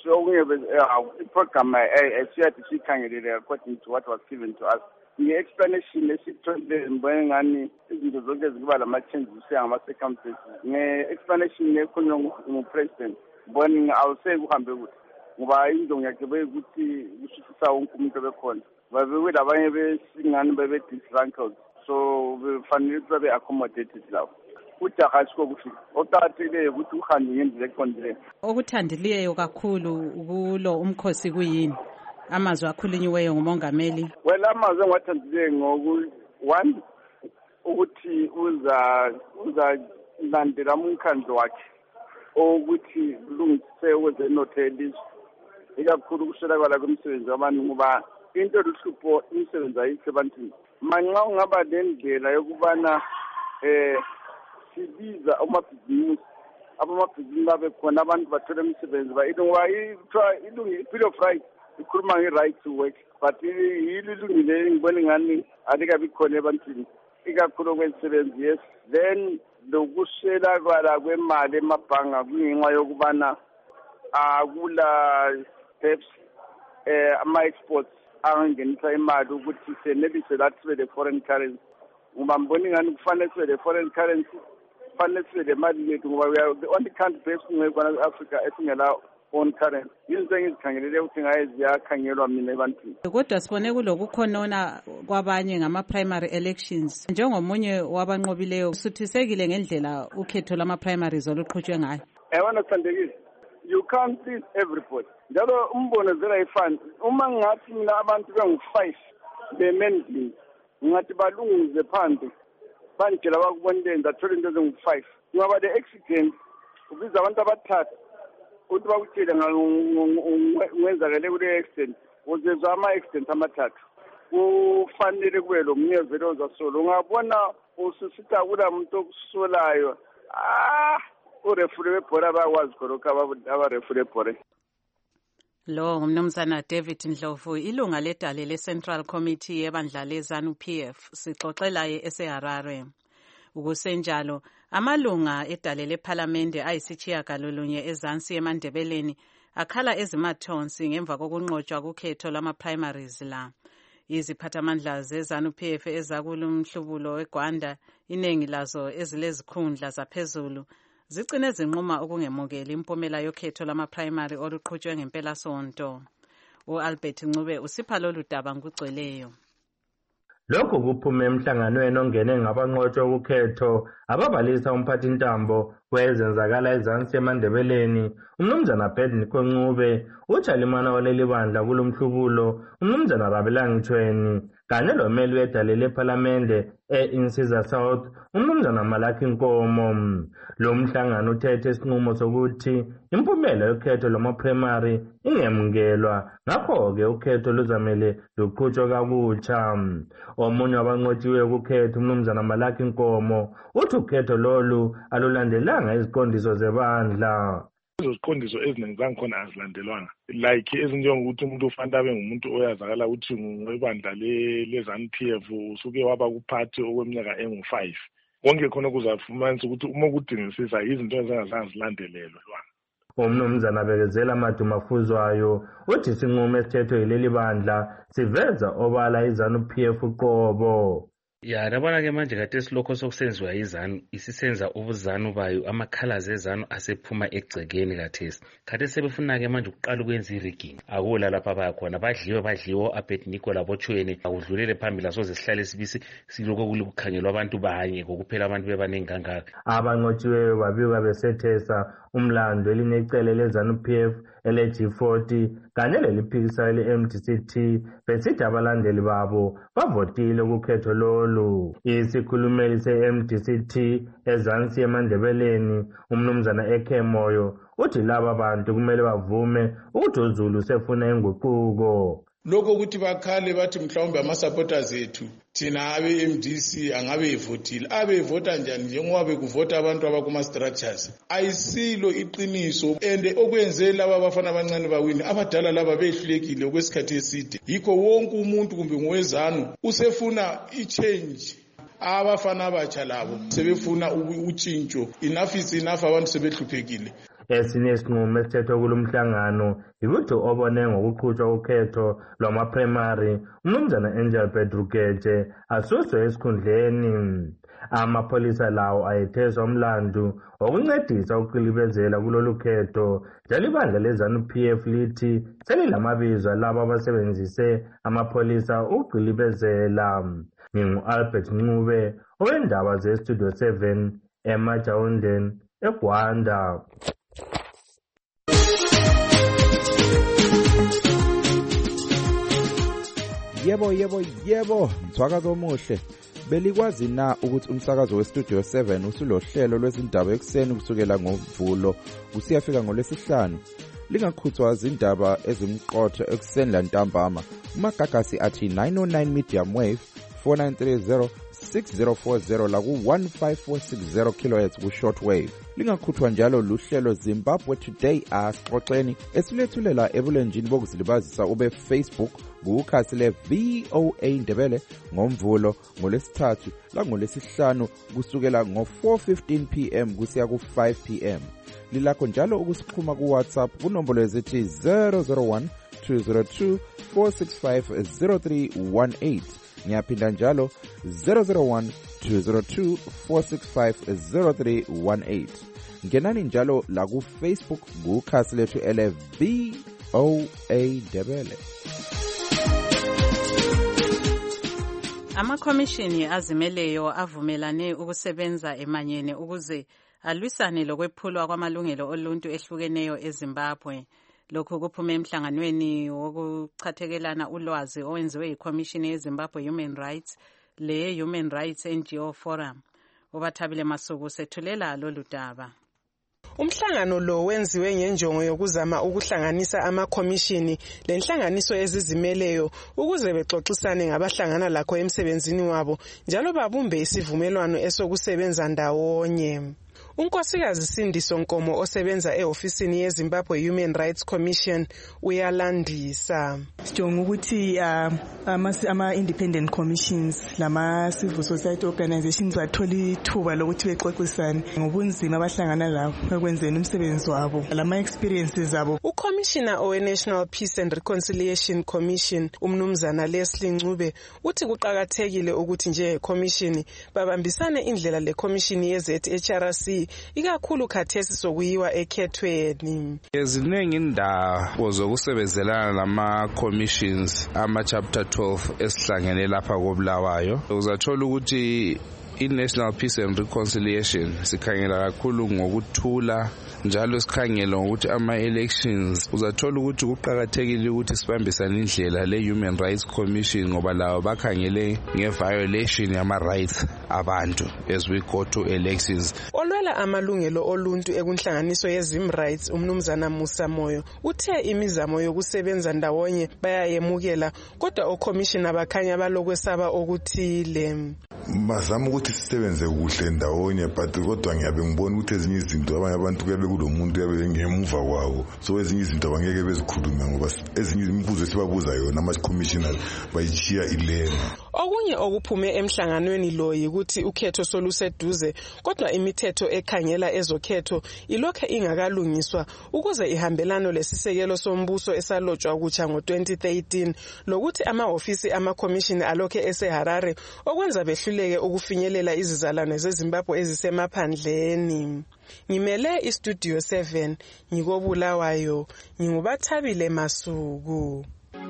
I-program siyathi sikhangelele according to what was given to us. Nge-explanation esithole ngibone ngani izinto zonke zikuba lama-changes angama-circumstances. Nge-explanation ekhulunywa ngupresident ngibone awuse kuhambe kuhle ngoba into ngiyagcebe ukuthi kushisa wonke umuntu obekhona. Babe labanye besingani bebe-disgruntled, so befanele ukuthi babe-accommodated lapho. Ujaha siko kuhle oqathile ukuthi uhambe ngendlela eqondileyo. Okuthandiliyo kakhulu kulo umkhosi kuyini? Amazwi akhulunyiweyo ngumongameli. Well, amazwi engiwathandile ngoku one ukuthi uza uza landela umkhandlo wakhe ukuthi kulungise kwezenotho elizwe, ikakhulu ukuswelakala kwemisebenzi yabantu ngoba into oluhlupho imisebenzi ayikho ebantwini. Manxa ungaba nendlela yokubana eh sibiza amabhizinisi abamabhizinisi babe khona abantu bathole imisebenzi ba ngoba ilungi bill of rights ikhuluma nge-right to work, but yilo ilungile ngibona ngani alikabi khona ebantwini ikakhulu kwemisebenzi. Yes, then lokuswelakala kwemali emabhanga kungenxa yokubana akula steps eh ama-exports angenisa imali ukuthi senelise lathi sibe le-foreign currency. Ngoba mbona ngani kufanele sibe le-foreign currency, kufanele sibe le mali yethu ngoba we are the only country based ngekwana Africa esingela own currency. Yinto engizikhangelele ukuthi ngaye ziyakhangelwa mina ebantwini. Kodwa sibone kulokukhonona kwabanye ngama-primary elections. Njengomunye wabanqobileyo usuthisekile ngendlela ukhetho lama-primaries oluqhutshwe ngayo. Yabona Sandekile, you can't please everybody. Njalo umbono zela ifani. Uma ngathi mina abantu bengu-five bemendlini ngathi balungize phandle banjela bakubonile ndathole into ezingu-five. Ngoba the accident ubiza abantu abathathu ukuthi bakutshele ngenzakele kule accident, uzezwa ama-accident amathathu. Kufanele kube lo mnye vele ozasolo. Ungabona ususita kula muntu okusolayo, ah urefuri webhora bayakwazi khonokho abarefuri bebhora. Lo ngumnumzana David Ndlovu, ilunga ledale le-Central Committee yebandla leZANU-P F, sixoxelaye eseHarare. Ukusenjalo, amalunga edale lephalamende ayisitshiyagalolunye ezansi emandebeleni akhala ezimathonsi ngemva kokunqotshwa kukhetho lama-primaries la. Iziphathamandla ze-ZANU-P F ezakulumhlubulo weGwanda, iningi lazo ezilezikhundla zaphezulu, zigcine zinquma ukungemukeli impumela yokhetho lama-primary oluqhutshwe ngempelasonto. U-Albert Ncube usipha lolu daba ngokugcweleyo. Lokhu kuphume emhlanganweni ongene ngabanqotshwa ukukhetho ababalisa umphathintambo wezenzakala ezansi eMandebeleni, umnumzana Bednicko Ncube, uJalimana waleli bandla kulomhlubulo, umnumzana Rabelang Chweni, kanye lomeli wedale lephalamende e-Insiza South, umnumzana Malaki Nkomo. Lo mhlangano uthethe isinqumo sokuthi impumela yokhetho lwama-primary ingemukelwa, ngakho-ke ukhetho luzamele luqhutshwe kabutsha. Omunye wabanqotshiwe ukukhetha umnumzana Malaki Nkomo uthi ukhetho lolu alulandelanga iziqondiso zebandla. Iziqondiso eziningi zangikhona azilandelwanga, like ezinjengokuthi umuntu ufanele abe ngumuntu oyazakala ukuthi ngwebandla le-ZANU-P F usuke waba kuphathi okweminyaka engu-five. Konke khona kuzafumanisa ukuthi uma kudingisisa izinto ezingazange zilandelelwe. Umnumzana Bekezela Madumafuzwayo uthi isinqumo esithethwe yileli bandla siveza obala iZANU-P F uqobo. Ya labona ke manje kade silokho sokusenziwa iZANU isisenza ubuzanu bayo amakhalazi eZANU asephuma egcekeni kathesi. Kade sebefuna ke manje ukuqala ukwenza i-rigging. Akula lapha bayakhona badliwe badliwe Abednicko laboChweni akudlulele phambili asoze sihlale sibisi siloko kulukukhangelwa abantu banye kokuphela abantu bebaningi kangaka. Abanqotshiweyo babikwa besethesa umlando elinecele leZANU-P F ele-G forty kanye leliphikisayo le-M D C T besithi abalandeli babo bavotile ukukhetho lolu. Isikhulumeli se-M D C T ezansi eMandebeleni umnumzana Eke Moyo uthi laba bantu kumele bavume ukuthi uZulu usefuna inguquko. Lokho ukuthi bakhale bathi mhlawumbe ama-supporters ethu thina abe-M D C angabe evotile abe evota njani njengoba bekuvota abantu abakuma-structures ayisilo iqiniso and okwenze laba abafana abancane bawini abadala laba behlulekile okwesikhathi eside. Yikho wonke umuntu kumbe ngowezanu usefuna i-change. Abafana abatsha labo sebefuna utshintsho. Enough is enough, abantu sebehluphekile. Esinye isinqumo esithethwe kulomhlangano yikuthi obone ngokuqhutshwa ukhetho lwama-primary umnumzana Angel Bedrugeje asuswe esikhundleni. Amapholisa lawo ayetheswa umlandu wokuncedisa ukuqilibezela kulolu khetho, njalo ibandla leZANU-P F lithi selilamabizo alabo abasebenzise amapholisa ukuqilibezela. Ngingu-Albert Ncube owendaba ze-Studio seven eMajawundeni eGwanda. Yebo yebo yebo mthwakazo omuhle. Belikwazi na ukuthi umsakazo weStudio seven usulohlelo lwezindaba ekuseni kusukela ngoMvulo kusiyafika ngolwesihlanu. Lingakhuthwa izindaba ezimqotho ekuseni lantambama. Umagagasi athi nine oh nine medium wave four nine three zero six zero four zero la ku one five four six zero kilohertz ku shortwave. Lingakhuthwa njalo luhlelo Zimbabwe Today asixoxeni esilethulela ebulenjini bokuzilibazisa ube Facebook kukhasi le V O A Ndebele ngoMvulo ngolesithathu la ngolesihlanu kusukela ngo four fifteen p m kusiya ku five p m. Lilakho njalo ukusikhuma ku WhatsApp kunombolo ezithi zero zero one two zero two four six five zero three one eight. Ngiyaphinda njalo zero zero one two zero two four six five zero three one eight. Ngenani njalo la ku Facebook kukhasi lethu ele V O A Ndebele. Amakhomishini azimeleyo avumelane ukusebenza emanyene ukuze alwisane lokwephulwa kwamalungelo oluntu ehlukeneyo eZimbabwe. Lokhu kuphume emhlanganweni wokuchathekelana ulwazi owenziwe yiKhomishini yeZimbabwe Human Rights le Human Rights N G O Forum. Ubathabile Masuku sethulela lolu daba. Umhlangano lo wenziwe ngenjongo yokuzama ukuhlanganisa amakhomishini lenhlanganiso ezizimeleyo ukuze bexoxisane ngabahlangana lakho emsebenzini wabo njalo babumbe isivumelwano esokusebenza ndawonye. unkosikazi Sindiso Nkomo osebenza ehofisini yeZimbabwe Human Rights Commission uyalandisa. Sijonga ukuthi ama independent commissions lama civil society organizations bathola ithuba lokuthi bexoxisane ngobunzima abahlangana labo ekwenzeni umsebenzi wabo lama experiences zabo. uCommissioner owe National Peace and Reconciliation Commission umnumzana Leslie Ncube uthi kuqhakathekile ukuthi nje commission babambisane indlela le commission ye Z H R C ikakhulu khathesi sokuyiwa ekhethweni. Eziningi indawo zokusebenzelana lama commissions ama chapter twelve esihlangene lapha koBulawayo uzathola ukuthi i-National Peace and Reconciliation sikhangela kakhulu ngokuthula njalo sikhangela ukuthi ama-elections uzathola ukuthi kuqhakathekile ukuthi sibambisane indlela le-Human Rights Commission ngoba lawo bakhangele nge-violation yama-rights abantu as we go to elections. Olwela amalungelo oluntu ekunhlanganiso ye-Zim Rights umnumzana Musa Moyo uthe imizamo yokusebenza ndawonye bayayemukela kodwa oCommissioner bakhanya balokwesaba okuthile. Mazama ukuthi sisebenze kuhle ndawonye but kodwa ngiyabe ngibona ukuthi ezinye izinto abanye abantu kuyabe kulomuntu yabe ngemuva kwawo so ezinye izinto abangeke bezikhulume ngoba ezinye imibuzo esibabuza yona ama-commissioners bayichiya ilena. Okunye okuphume emhlanganweni lo yikuthi ukhetho soluseduze kodwa imithetho ekhangela ezokhetho ilokho ingakalungiswa ukuze ihambelano lesisekelo sombuso esalotshwa kutsha ngo twenty thirteen lokuthi amahofisi ama-commission alokho eseHarare okwenza behluleke ukufinyelela izizalwane zeZimbabwe ezisemaphandleni. Ngimele iStudio seven ngikobulawayo ngingubathabile Masuku.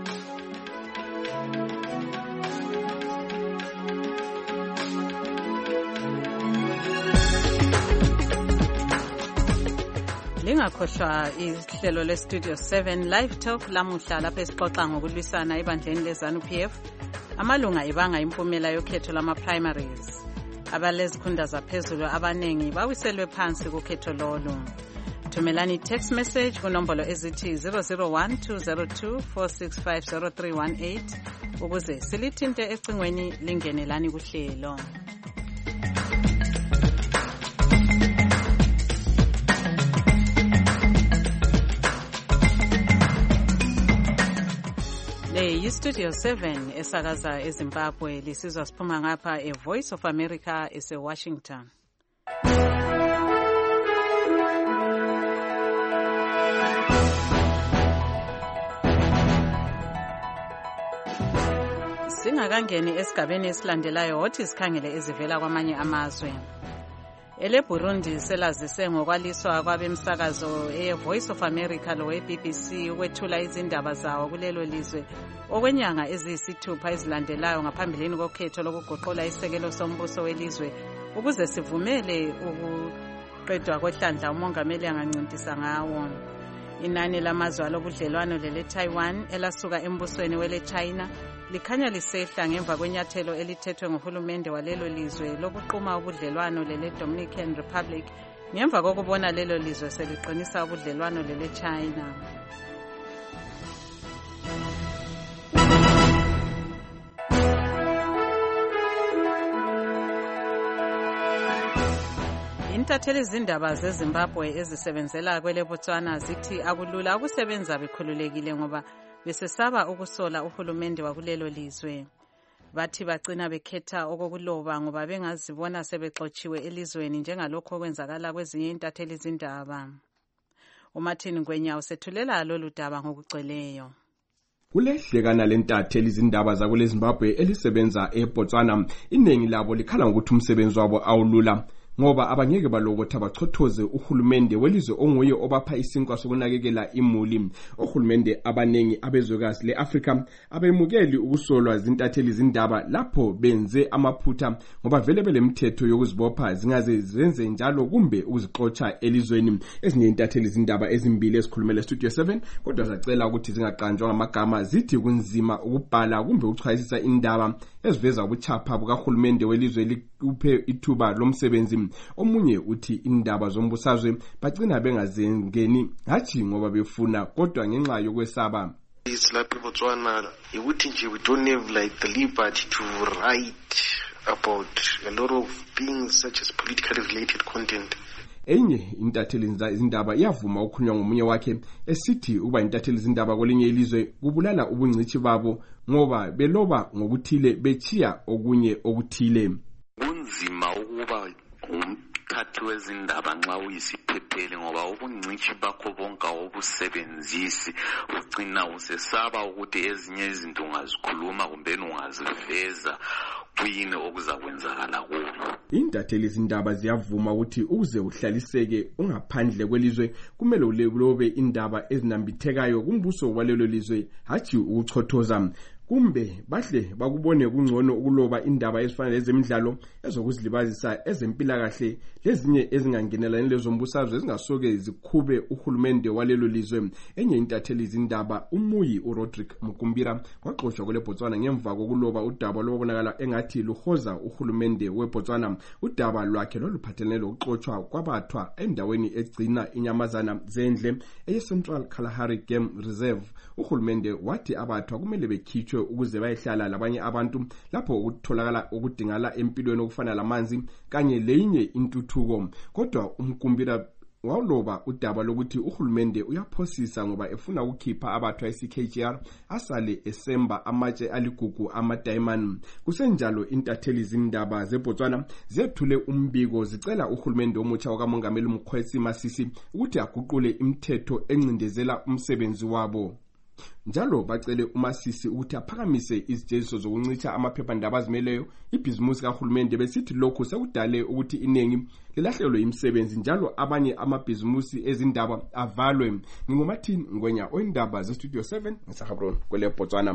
Lingakhohlwa ihlelo leStudio seven Live Talk lamuhla lapho esixoxa ngokulwisana ebandleni leZANU-P F amalunga ibanga impumela yokhetho lama-primaries. Abalezikhunda zaphezulu abanengi bawiselwe phansi kukhetho lolu. Thumelani text message kunombolo ezithi zero zero one two zero two four six five zero three one eight ukuze silithinte ecingweni lingenelani kuhlelo. Studio seven esakaza eZimbabwe lisizwa siphuma ngapha e Voice of America ese Washington. Singakangeni esigabeni esilandelayo wothi sikhangele ezivela kwamanye amazwe. Ele Burundi selazise ngokwaliswa kwabemsakazo e Voice of America lo we B B C ukwethula izindaba zawo kulelo lizwe okwenyanga eziyisithupha ezilandelayo ngaphambilini kokhetho lokugoqola isekelo sombuso welizwe ukuze sivumele ukuqedwa kohlandla umongameli angancintisa ngawo. Inani lamazwe alobudlelwano lele Taiwan elasuka embusweni wele China likhanya lisehla ngemva kwenyathelo elithethwe ngohulumende walelo lizwe lokuquma ubudlelwano lele Dominican Republic ngemva kokubona lelo lizwe seliqinisa ubudlelwano lele China. Intatheli izindaba zeZimbabwe ezisebenzela kwele Botswana zithi akulula ukusebenza bekhululekile ngoba besesaba ukusola uhulumende wakulelo lizwe. Bathi bagcina bekhetha okokuloba ngoba bengazibona sebexotshiwe elizweni njengalokho okwenzakala kwezinye intatheli izindaba. uMartin Ngwenya usethulela lolu daba ngokugcweleyo. Kulehlekana lentatheli izindaba zakule Zimbabwe elisebenza eBotswana iningi labo likhala ukuthi umsebenzi wabo awulula ngoba abangeke balokotha bachothoze uhulumende welizwe onguye obapha isinkwa sokunakekela imuli. Ohulumende abanengi abezwekazi leAfrika abemukeli ukusolwa izintatheli izindaba lapho benze amaphutha ngoba vele belemthetho yokuzibopha zingaze zenze njalo kumbe ukuzixotsha elizweni. Ezinye intatheli izindaba ezimbili esikhulumele Studio seven kodwa zacela ukuthi zingaqanjwa ngamagama zithi kunzima ukubhala kumbe ukuchayisisa indaba eziveza ubuchapha bukahulumende welizwe likuphe ithuba lomsebenzi. Omunye uthi indaba zombusazwe bagcina bengazengeni hathi ngoba befuna kodwa ngenxa yokwesaba. It's like Botswana, we don't have like the liberty to write about a lot of things such as politically related content. enye intatheli izindaba iyavuma ukukhulunywa ngomunye wakhe esithi ukuba intatheli izindaba kwelinye ilizwe kubulala ubungcithi babo ngoba beloba ngokuthile bechiya okunye okuthile. Kunzima ukuba umthathi wezindaba nxa uyisiphepheli ngoba ubungcithi bakho bonke obusebenzisi ugcina usesaba ukuthi ezinye izinto ungazikhuluma kumbe ungaziveza kuyini okuzakwenzakala kulo. Intatheli izindaba ziyavuma ukuthi ukuze uhlaliseke ungaphandle kwelizwe kumele ulobe indaba ezinambithekayo kumbuso walelo lizwe hathi ukuchothoza. Kumbe bahle bakubone kungcono ukuloba indaba ezifana lezemidlalo ezokuzilibazisa ezempilakahle lezinye ezingangenelani lezombusazwe ezingasoke zikhube uhulumende walelo lizwe. Enye intatheli izindaba uMuyi uRodrick Mukumbira kwaxoshwa kule Botswana ngemva kokuloba udaba lobonakala engathi luhoza uhulumende weBotswana. Udaba lwakhe loluphathelene lokuxoshwa kwabathwa endaweni egcina inyamazana zendle eCentral Kalahari Game Reserve. Uhulumende wathi abathwa kumele bekhitshwe ukuze bayehlala labanye abantu lapho ukutholakala ukudingala empilweni okufana lamanzi kanye leyinye intuthuko. Kodwa umkumbira waloba udaba lokuthi uhulumende uyaphosisa ngoba efuna ukukhipha abathwa esi K G R asale esemba amatshe aligugu ama-diamond. Kusenjalo intatheli izindaba zeBotswana zethule umbiko zicela uhulumende omutsha wakamongameli Mkhwetsi Masisi ukuthi aguqule imithetho encindezela umsebenzi wabo. Njalo bacele uMasisi ukuthi aphakamise izijeziso zokuncitha amaphephandaba azimeleyo. Ibhizimusi kahulumende besithi lokhu sekudale ukuthi inengi lilahlelwe imisebenzi njalo abanye amabhizimusi ezindaba avalwe. NginguMartin Ngwenya oyindaba zeStudio seven eSahabron kwele Botswana.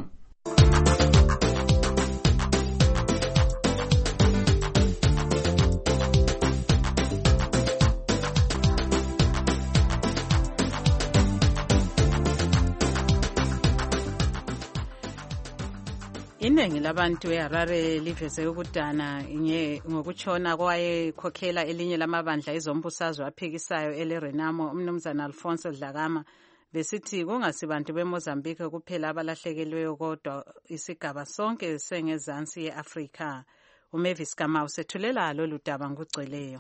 Iningi labantu eHarare liveze ukudana ngokutshona kwayekhokhela elinye lamabandla ezombusazwe aphikisayo eleRenamo umnumzana Alfonso Dlakama besithi kungasibantu beMozambique kuphela abalahlekelweyo kodwa isigaba sonke sengezansi yeAfrika. uMavis Kamau sethulela lolu daba ngugcweleyo.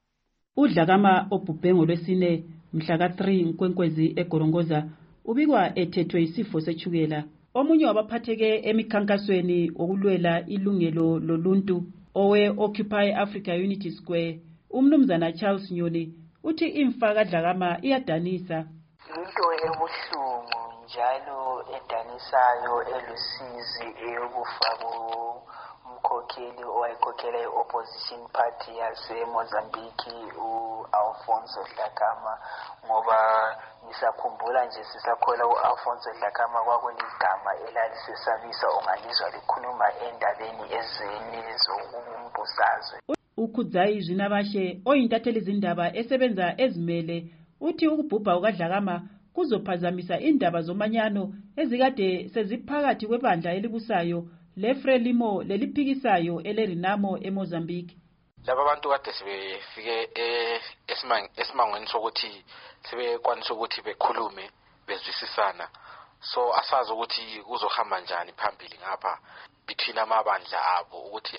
uDlakama obhubhe ngolwesine mhla ka three Nkwenkwezi eGorongoza ubikwa ethethwe isifo sechukela. Omunye wabaphatheke emikhankasweni okulwela ilungelo loluntu owe Occupy Africa Unity Square umnumzana Charles Nyoni uthi imfa kaDlakama iyadanisa. Into ebuhlungu njalo edanisayo elusizi eyokufa umkhokheli owayekhokhela i-opposition party yaseMozambique u-Alfonso Dlakama ngoba ngisakhumbula nje sisakhola u-Alfonso Dlakama kwakuligama elalisesabisa ongalizwa likhuluma endabeni ezweni zokumbusazwe. uKhudzai Zwinabashe oyintatheli izindaba esebenza ezimele uthi ukubhubha kukaDlakama kuzophazamisa indaba zomanyano ezikade seziphakathi kwebandla elibusayo leFrelimo leliphikisayo eleRenamo eMozambique. Laba abantu kade sebefike esimangweni sokuthi sebekwanisa ukuthi bekhulume bezwisisana, so asazi ukuthi kuzohamba njani phambili ngapha between amabandla abo ukuthi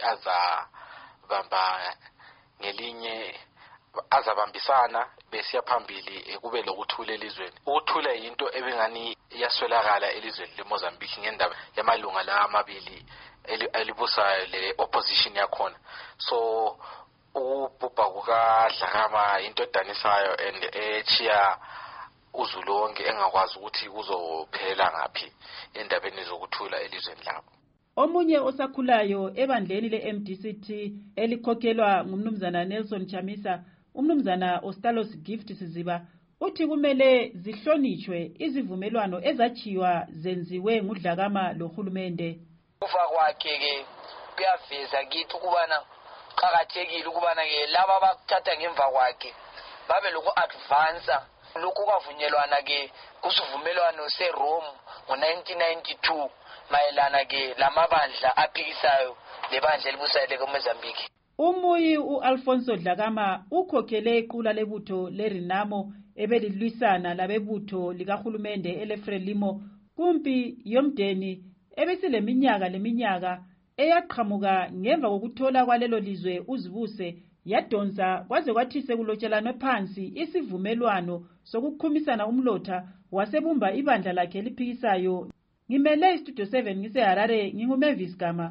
azabamba ngelinye azabambisana besiya phambili kube lokuthula elizweni. Ukuthula into ebengani iyaswelakala elizweni leMozambique ngendaba yamalunga la amabili elibusayo le opposition yakhona. So ubhubha kukaDlakama into edanisayo and echiya uzulu wonke engakwazi ukuthi kuzophela ngaphi endabeni zokuthula elizweni labo. Omunye osakhulayo ebandleni le-M D C T elikhokhelwa ngumnumzana Nelson Chamisa umnumzana Ostalos Gift Siziba uthi kumele zihlonishwe izivumelwano ezachiwa zenziwe nguDlakama lohulumende. Kufa kwakhe ke kuyaveza kithi ukubana qhakathekile ukubana ke laba abakuthatha ngemva kwakhe babe lokhu advance lokhu kwavunyelwana ke kusivumelwano seRome ngo nineteen ninety-two mayelana ke lamabandla aphikisayo lebandla elibusayo leMozambique. Umuyi uAlfonso Dlakama ukhokhele iqula lebutho leRenamo ebelilwisana labebutho likahulumende eleFrelimo kumpi yomdeni ebesileminyaka leminyaka eyaqhamuka ngemva kokuthola kwalelo lizwe uzibuse yadonsa kwaze kwathi sekulotshelana phansi isivumelwano sokukhumisana umlotha wasebumba ibandla lakhe eliphikisayo. Ngimele iStudio seven ngiseHarare, nginguMavis Gama.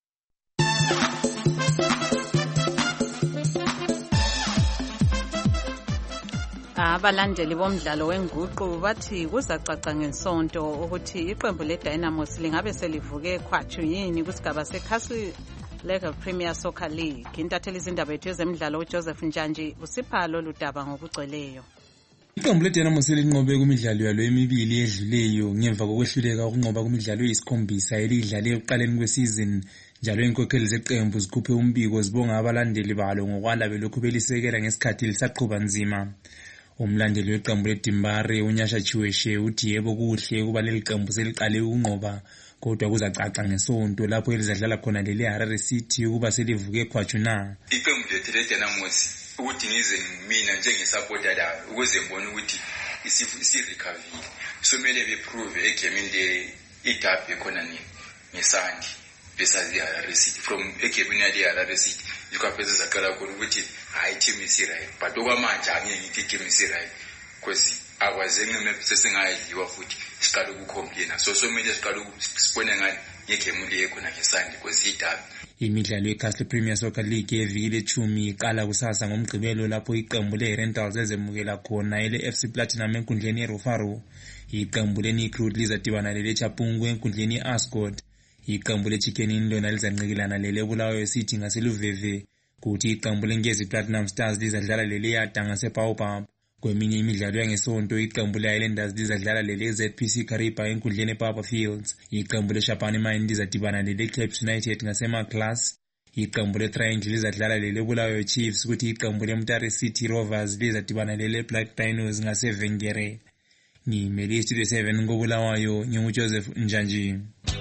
Abalandeli bomdlalo wenguqu bathi kuzacaca ngesonto ukuthi iqembu leDynamos lingabe selivuke khwatshu yini kusigaba seCastle Legal Premier Soccer League. Intatheli izindaba yethu yezemidlalo uJoseph Njanji usipha lolu daba ngokugcweleyo. Iqembu leDynamos linqobe kumidlalo yalo emibili edluleyo ngemva kokwehluleka ukunqoba kumidlalo eyisikhombisa elidlale ekuqaleni kwesizini. Njalo inkokheli zeqembu zikhuphe umbiko zibonga abalandeli balo ngokwala belokhu belisekela ngesikhathi lisaqhuba nzima. Umlandeli weqembu leDimbare uNyasha Chiweshe uthi yebo kuhle kuba leli qembu seliqale ukunqoba kodwa kuzacaca ngesonto lapho elizadlala khona leli Harare City ukuba selivuke khwatshu na. Iqembu lethu leDynamos ukuthi ngize mina njengesupporter layo ukuze ngibone ukuthi isi-recovery somele beprove egamini le idabi khona ni ngesandi besazi Harare City from egamini le Harare City ikwaphethe zaqala khona ukuthi hayi team isi right but okwamanje angeke ngithi team isi right because akwazenye sesingayidliwa futhi siqala ukukhomplela so somele siqala sibone ngani ngegame le khona ngesandi because idabi. Imidlalo yeCastle Premier Soccer League yeviki lethumi iqala kusasa ngomgqibelo lapho iqembu leRentals ezemukela khona ele F C Platinum enkundleni yeRufaro. Iqembu leNicroot lizadibana leleChapungu enkundleni yeAscot. Iqembu leChicken lona lizanqikilana leleBulawayo City ngaseluveve. Kuthi iqembu leNgezi Platinum Stars lizadlala leleYada ngaseBaobab. Kweminye imidlalo yangesonto iqembu leHighlanders lizadlala lele Z P C Kariba enkundleni ePapa Fields. Iqembu leShapane Mine lizadibana lele Cape United ngaseMaclass. Iqembu leTriangle lizadlala lele Bulawayo Chiefs kuthi iqembu leMtare City Rovers lizadibana lele Black Dinos ngaseVengere. Ngimele iStudio seven ngobulawayo nginguJoseph Njanji.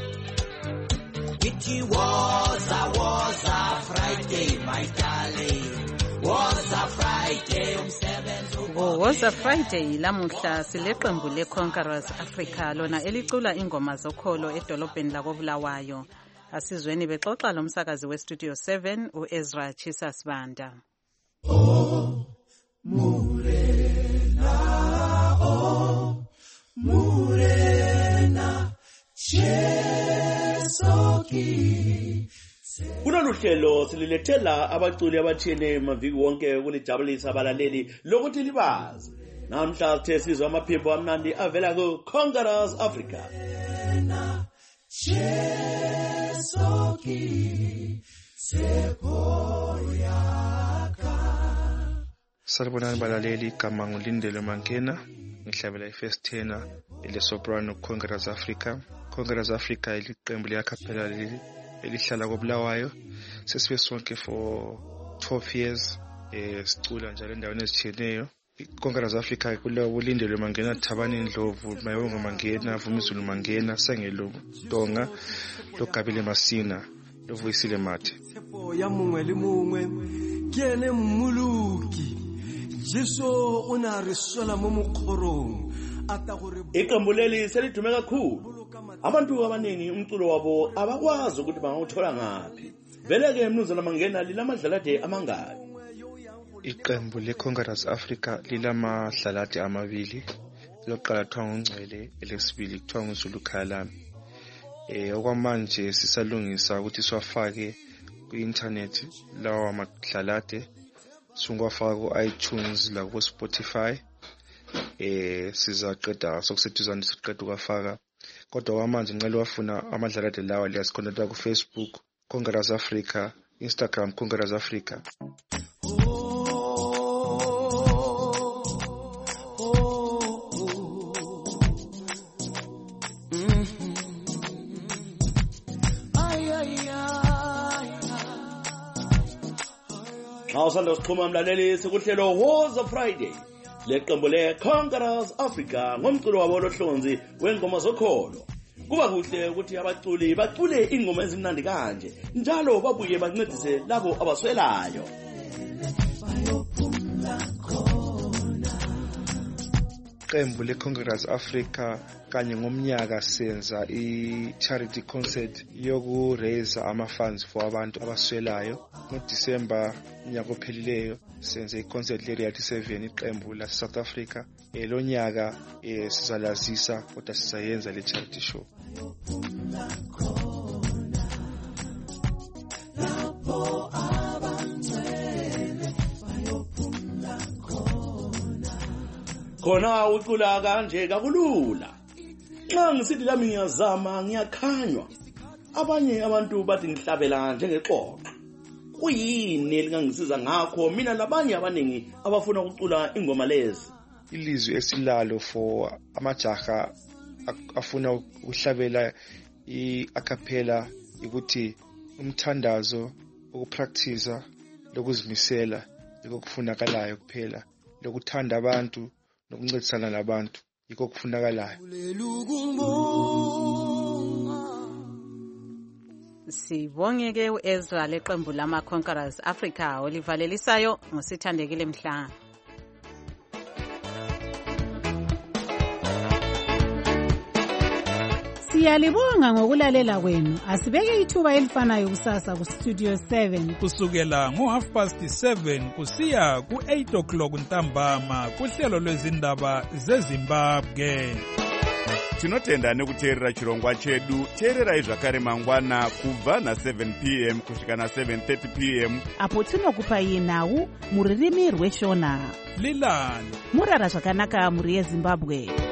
It was a was a Friday my darling. Was a Friday umsebenzi Oh, was a Friday lamuhla sileqembu leConquerors Africa lona elicula ingoma zokholo edolobheni lakoBulawayo. Asizweni bexoxa lomsakazi weStudio seven uEzra Chisasibanda. Oh Murena oh Murena Chesoki. Kulolu hlelo sililethela abaculi abathile maviki wonke ukunijabulisa abalaleli lokuthi libazi. Namhla sithe sizwa amaphimbo amnandi avela kuConquerors Africa. Salibonani balaleli, igama ngulindele Mankena, ngihlabela ifirst tenor ele soprano Conquerors Africa. Conquerors Africa iliqembu liyakhaphela leli elihlala koBulawayo. Sesibe sonke for twelve years eh sicula njalo endaweni ezitshiyeneyo. Conquerors Africa kuleyo ulindele Mangena, Thabani Ndlovu, Mayongo Mangena, Vumizulu Mangena, Sengelo Tonga, loGabile Masina, loVuyisile Mathe. Ya mongwe le mongwe ke ene mmuluki Jesu ona re sola mo mokgorong ata gore iqembu leli selidume kakhulu. Abantu abaningi umculo wabo abakwazi ukuthi bangawuthola ngaphi. Vele ke mnuzana Mangena lilamadlalade amangaki. Iqembu leConquerors Africa lilamadlalade amabili. Lokuqala kuthiwa nguNgcwele, elesibili kuthiwa nguZulu Khalami. Eh okwamanje sisalungisa ukuthi siwafake ku-internet lawa madlalade. Sungwafaka ku-iTunes la ku-Spotify. Eh sizaqeda sokuseduzana siqeda ukufaka. Kodwa kwamanje ngicela wafuna amadlalade lawa liyasikhonekta ku Facebook Conquerors Africa, Instagram Conquerors Africa. Xa usanda usixhuma mlaleli sikuhlelo Was a Friday. Leqembu leConquerors Africa ngomculo wabo lohlonzi wengoma zokholo. Kuba kuhle ukuthi abaculi bacule ingoma ezimnandi kanje njalo babuye bancedise labo abaswelayo. iqembu leCongress Africa kanye ngomnyaka senza i-charity concert yoku-raise ama-funds for abantu abaswelayo. NgoDisemba unyaka ophelileyo senze i-concert le-Reality seven iqembu lase-South Africa. Eh, lo nyaka eh, sizalazisa kodwa sizayenza le-charity show. Khona ucula kanje kakulula. Nxa ngisithi lami ngiyazama ngiyakhanywa. Abanye abantu bathi ngihlabela njengexoxo. Kuyini elingangisiza ngakho mina labanye abaningi abafuna ukucula ingoma lezi? Ilizwi esilalo for amajaha afuna ukuhlabela i-acapella ukuthi umthandazo, ukupractice, lokuzimisela lokufunakalayo kuphela, lokuthanda abantu nokuncedisana nabantu yikho kufunakalayo. Sibongeke uEzra leqembu lama Conquerors Africa olivalelisayo ngosithandekile Mhlanga. Siyalibonga ngokulalela kwenu. Asibeke ithuba elifanayo kusasa ku Studio seven kusukela ngo half past seven kusiya ku eight o'clock ntambama kuhlelo lwezindaba zeZimbabwe. Tinotenda nekuteerera chirongwa chedu. Teererai zvakare mangwana kubva na seven p m kusvika na seven thirty p m apo tinokupai nhau muririmi rweshona. Lilani murara zvakanaka muri yeZimbabwe.